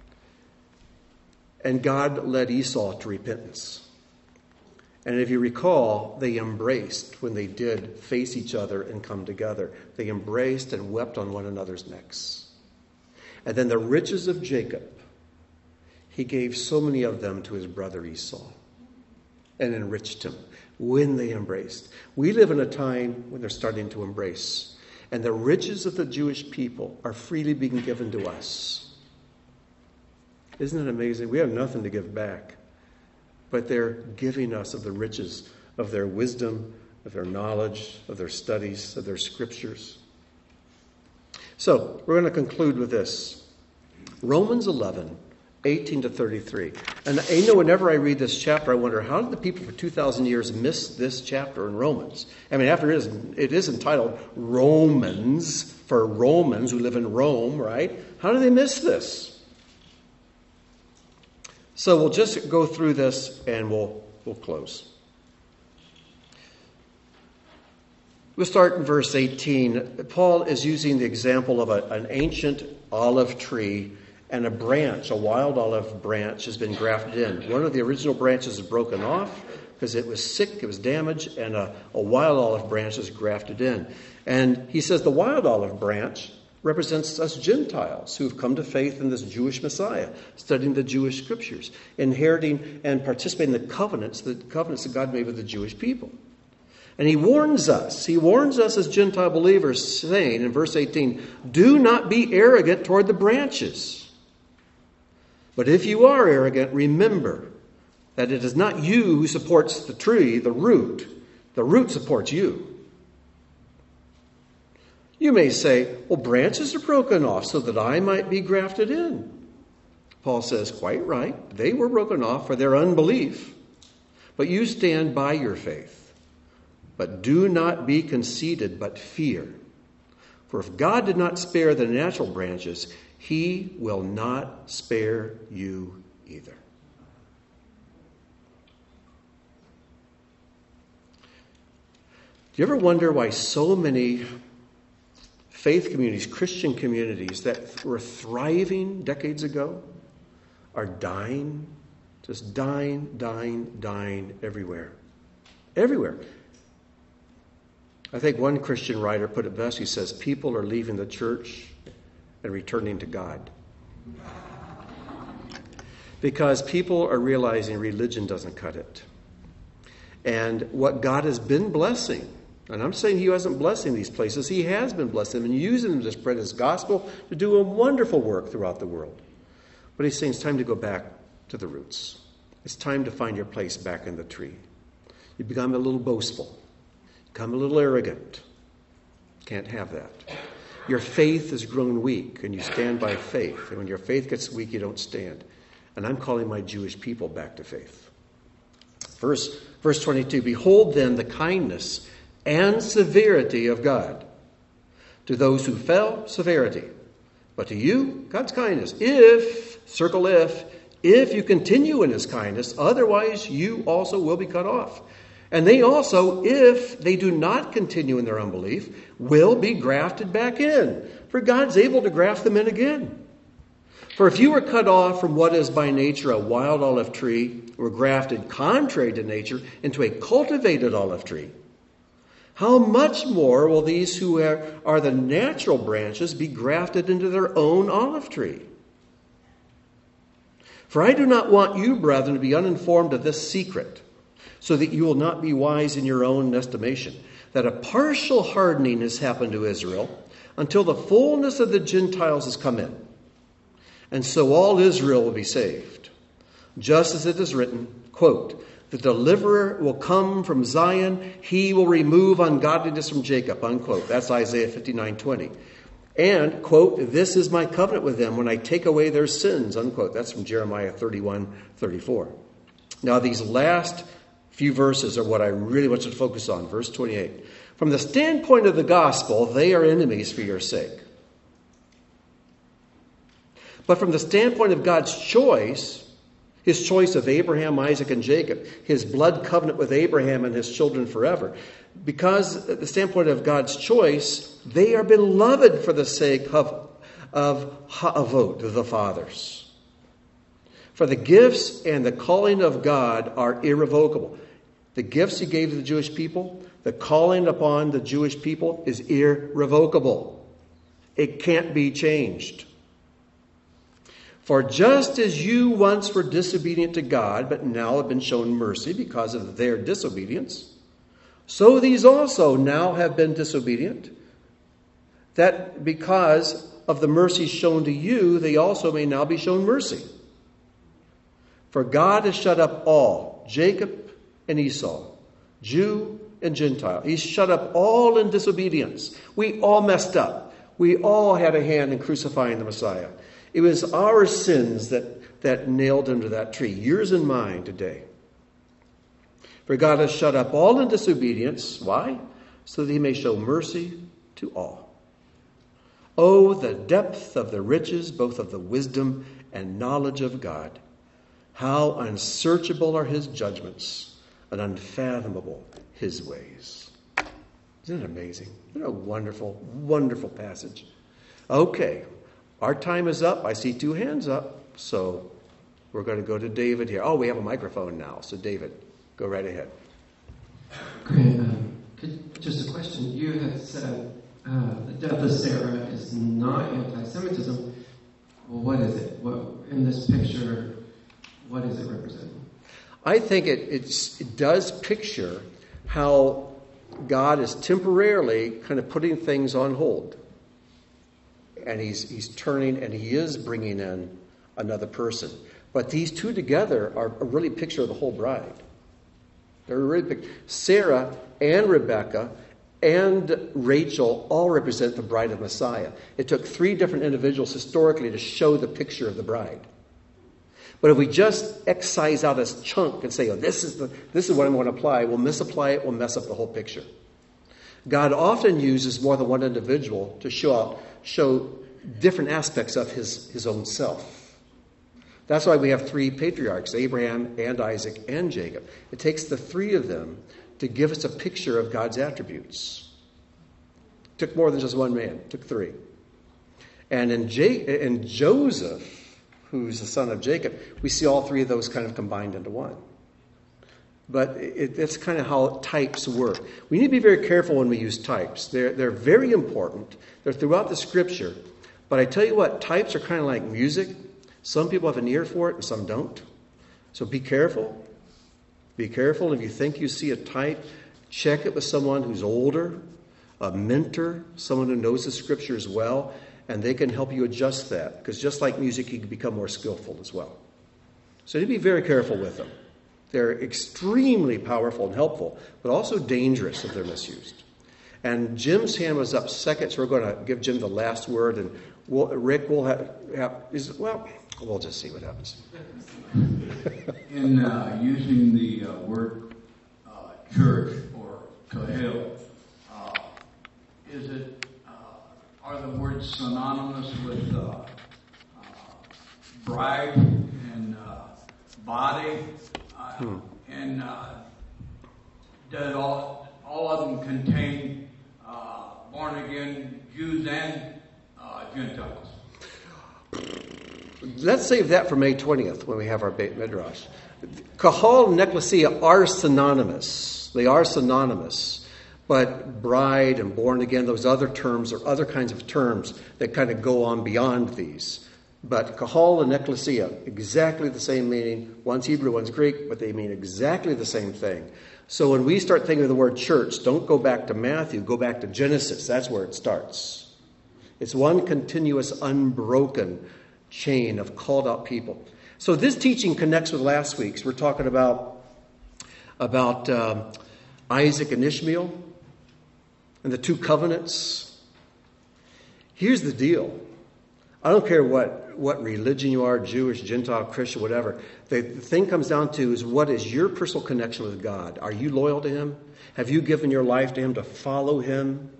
And God led Esau to repentance. And if you recall, they embraced when they did face each other and come together. They embraced and wept on one another's necks. And then the riches of Jacob, he gave so many of them to his brother Esau and enriched him when they embraced. We live in a time when they're starting to embrace. And the riches of the Jewish people are freely being given to us. Isn't it amazing? We have nothing to give back. but they're giving us of the riches of their wisdom, of their knowledge, of their studies, of their scriptures. So, we're going to conclude with this. Romans 11, 18 to 33. And I know whenever I read this chapter, I wonder, how did the people for 2,000 years miss this chapter in Romans? I mean, after it is entitled Romans, for Romans who live in Rome, right? How do they miss this? So we'll just go through this and we'll close. We'll start in verse 18. Paul is using the example of an ancient olive tree, and a branch, a wild olive branch, has been grafted in. One of the original branches is broken off because it was sick, it was damaged, and a wild olive branch is grafted in. And he says the wild olive branch represents us Gentiles who have come to faith in this Jewish Messiah, studying the Jewish scriptures, inheriting and participating in the covenants that God made with the Jewish people. And he warns us as Gentile believers, saying in verse 18, do not be arrogant toward the branches. But if you are arrogant, remember that it is not you who supports the tree, the root. The root supports you. You may say, well, branches are broken off so that I might be grafted in. Paul says, quite right. They were broken off for their unbelief. But you stand by your faith. But do not be conceited, but fear. For if God did not spare the natural branches, he will not spare you either. Do you ever wonder why so many faith communities, Christian communities that were thriving decades ago are dying? Just dying everywhere. Everywhere. I think one Christian writer put it best. He says, people are leaving the church and returning to God. Because people are realizing religion doesn't cut it. And what God has been blessing, and I'm saying he wasn't blessing these places, he has been blessing them and using them to spread his gospel, to do a wonderful work throughout the world. But he's saying it's time to go back to the roots. It's time to find your place back in the tree. You become a little boastful. Become a little arrogant. Can't have that. Your faith has grown weak, and you stand by faith. And when your faith gets weak, you don't stand. And I'm calling my Jewish people back to faith. Verse 22, behold then the kindness and severity of God. To those who fell, severity. But to you, God's kindness. If you continue in his kindness, otherwise you also will be cut off. And they also, if they do not continue in their unbelief, will be grafted back in. For God's able to graft them in again. For if you were cut off from what is by nature a wild olive tree, were grafted contrary to nature into a cultivated olive tree, how much more will these who are the natural branches be grafted into their own olive tree? For I do not want you, brethren, to be uninformed of this secret, so that you will not be wise in your own estimation, that a partial hardening has happened to Israel until the fullness of the Gentiles has come in. And so all Israel will be saved. Just as it is written, quote, the deliverer will come from Zion, he will remove ungodliness from Jacob, unquote. That's Isaiah 59:20. And, quote, this is my covenant with them when I take away their sins, unquote. That's from Jeremiah 31:34. Now these last few verses are what I really want you to focus on. Verse 28. From the standpoint of the gospel, they are enemies for your sake. But from the standpoint of God's choice, his choice of Abraham, Isaac, and Jacob, his blood covenant with Abraham and his children forever, because at the standpoint of God's choice, they are beloved for the sake of Ha'avot, the fathers. For the gifts and the calling of God are irrevocable. The gifts he gave to the Jewish people, the calling upon the Jewish people is irrevocable. It can't be changed. For just as you once were disobedient to God, but now have been shown mercy because of their disobedience, so these also now have been disobedient, that because of the mercy shown to you, they also may now be shown mercy. For God has shut up all, Jacob and Esau, Jew and Gentile. He's shut up all in disobedience. We all messed up. We all had a hand in crucifying the Messiah. It was our sins that nailed him to that tree. Yours and mine today. For God has shut up all in disobedience. Why? So that he may show mercy to all. Oh, the depth of the riches, both of the wisdom and knowledge of God. How unsearchable are his judgments and unfathomable his ways. Isn't it amazing? Isn't it a wonderful, wonderful passage? Okay, our time is up. I see 2 hands up. So we're going to go to David here. Oh, we have a microphone now. So David, go right ahead. Great. Just a question. You had said the death of Sarah is not anti-Semitism. Well, what is it? What in this picture, what is it representing? I think it does picture how God is temporarily kind of putting things on hold. And he's turning, and he is bringing in another person. But these two together are a really picture of the whole bride. They're really big. Sarah and Rebecca and Rachel all represent the bride of Messiah. It took 3 different individuals historically to show the picture of the bride. But if we just excise out a chunk and say, oh, this is what I'm going to apply, we'll misapply it, we'll mess up the whole picture. God often uses more than one individual to show different aspects of his own self. That's why we have 3 patriarchs, Abraham and Isaac and Jacob. It takes the 3 of them to give us a picture of God's attributes. It took more than just one man. It took 3. And in Joseph, who's the son of Jacob, we see all 3 of those kind of combined into one. But that's kind of how types work. We need to be very careful when we use types. They're very important. They're throughout the Scripture. But I tell you what, types are kind of like music. Some people have an ear for it and some don't. So be careful. Be careful. If you think you see a type, check it with someone who's older, a mentor, someone who knows the Scriptures well, and they can help you adjust that. Because just like music, you can become more skillful as well. So you need to be very careful with them. They're extremely powerful and helpful, but also dangerous if they're misused. And Jim's hand was up second, so we're going to give Jim the last word. And Rick will we'll just see what happens. In using the word church or kahil, are the words synonymous with bride and body? And does all of them contain born again Jews and Gentiles? Let's save that for May 20th when we have our Beit Midrash. Kahal and ecclesia are synonymous. They are synonymous. But bride and born again, those other terms are other kinds of terms that kind of go on beyond these. But kahal and ecclesia, exactly the same meaning. One's Hebrew, one's Greek, but they mean exactly the same thing. So when we start thinking of the word church, don't go back to Matthew, go back to Genesis. That's where it starts. It's one continuous, unbroken chain of called out people. So this teaching connects with last week's. We're talking about Isaac and Ishmael and the 2 covenants. Here's the deal. I don't care what religion you are, Jewish, Gentile, Christian, whatever. The thing comes down to is what is your personal connection with God? Are you loyal to him? Have you given your life to him to follow him?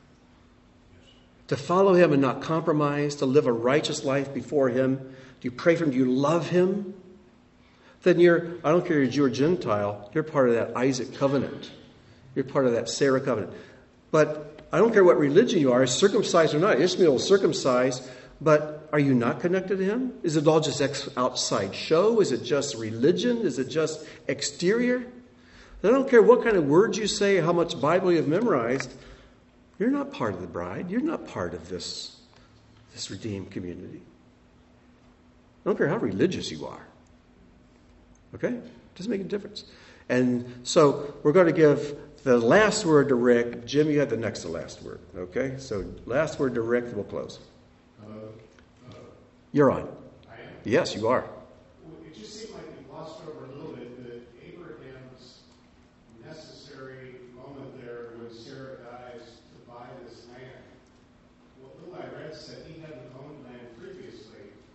To follow him and not compromise, to live a righteous life before him? Do you pray for him? Do you love him? Then I don't care if you're Jew or Gentile, you're part of that Isaac covenant. You're part of that Sarah covenant. But I don't care what religion you are, circumcised or not. Ishmael is circumcised, but are you not connected to him? Is it all just outside show? Is it just religion? Is it just exterior? I don't care what kind of words you say, how much Bible you have memorized. You're not part of the bride. You're not part of this redeemed community. I don't care how religious you are. Okay? It doesn't make a difference. And so we're going to give the last word to Rick. Jim, you have the next to last word. Okay? So last word to Rick, and we'll close. You're on. I am? Yes, you are. It just seemed like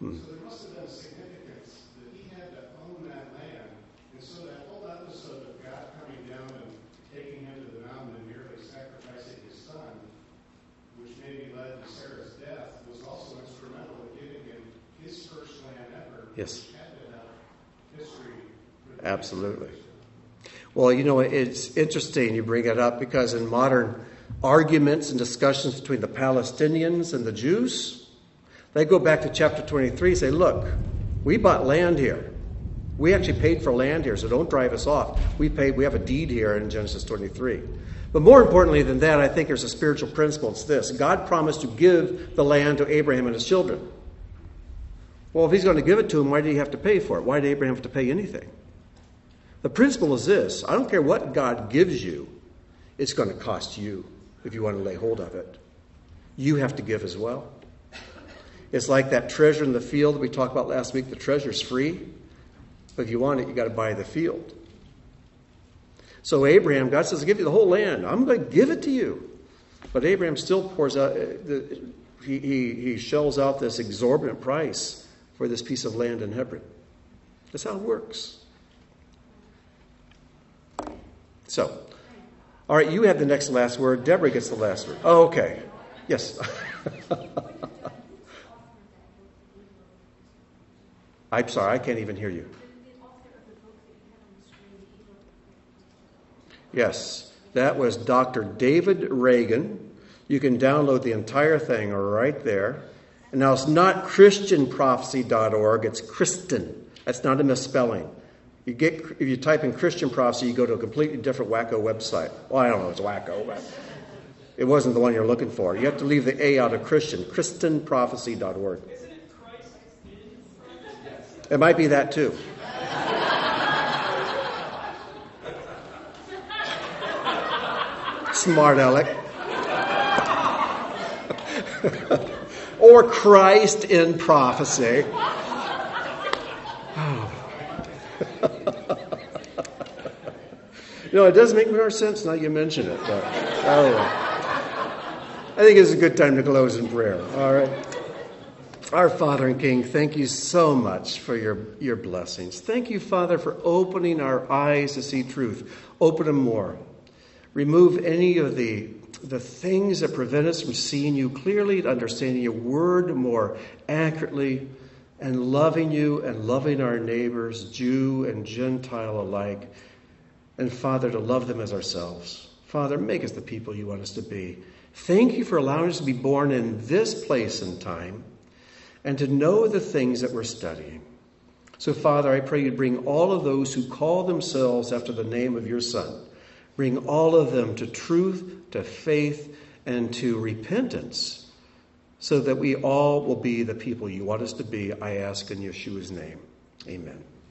So there must have been significance that he had to own that land. And so that whole episode of God coming down and taking him to the mountain and nearly sacrificing his son, which maybe led to Sarah's death, was also instrumental in giving him his first land ever. Yes. Which had to have history. Absolutely. Well, it's interesting you bring it up because in modern arguments and discussions between the Palestinians and the Jews, they go back to chapter 23 and say, look, we bought land here. We actually paid for land here, so don't drive us off. We have a deed here in Genesis 23. But more importantly than that, I think there's a spiritual principle. It's this. God promised to give the land to Abraham and his children. Well, if he's going to give it to him, why did he have to pay for it? Why did Abraham have to pay anything? The principle is this. I don't care what God gives you, it's going to cost you if you want to lay hold of it. You have to give as well. It's like that treasure in the field we talked about last week. The treasure's free. But if you want it, you got to buy the field. So Abraham, God says, I'll give you the whole land. I'm going to give it to you. But Abraham still pours out, he shells out this exorbitant price for this piece of land in Hebron. That's how it works. So, all right, you have the last word. Deborah gets the last word. Oh, okay. Yes. I'm sorry, I can't even hear you. Yes, that was Dr. David Reagan. You can download the entire thing right there. And now it's not ChristianProphecy.org, it's Kristen. That's not a misspelling. If you type in Christian Prophecy, you go to a completely different wacko website. Well, I don't know if it's wacko, but it wasn't the one you're looking for. You have to leave the A out of Christian. ChristianProphecy.org. Isn't it Christ in? It might be that too. Smart aleck. Or Christ in prophecy. It does make more sense now you mention it. But, I think it's a good time to close in prayer. All right. Our Father and King, thank you so much for your blessings. Thank you, Father, for opening our eyes to see truth. Open them more. Remove any of the things that prevent us from seeing you clearly, and understanding your word more accurately, and loving you and loving our neighbors, Jew and Gentile alike. And Father, to love them as ourselves. Father, make us the people you want us to be. Thank you for allowing us to be born in this place and time and to know the things that we're studying. So, Father, I pray you'd bring all of those who call themselves after the name of your Son. Bring all of them to truth, to faith, and to repentance so that we all will be the people you want us to be, I ask in Yeshua's name. Amen.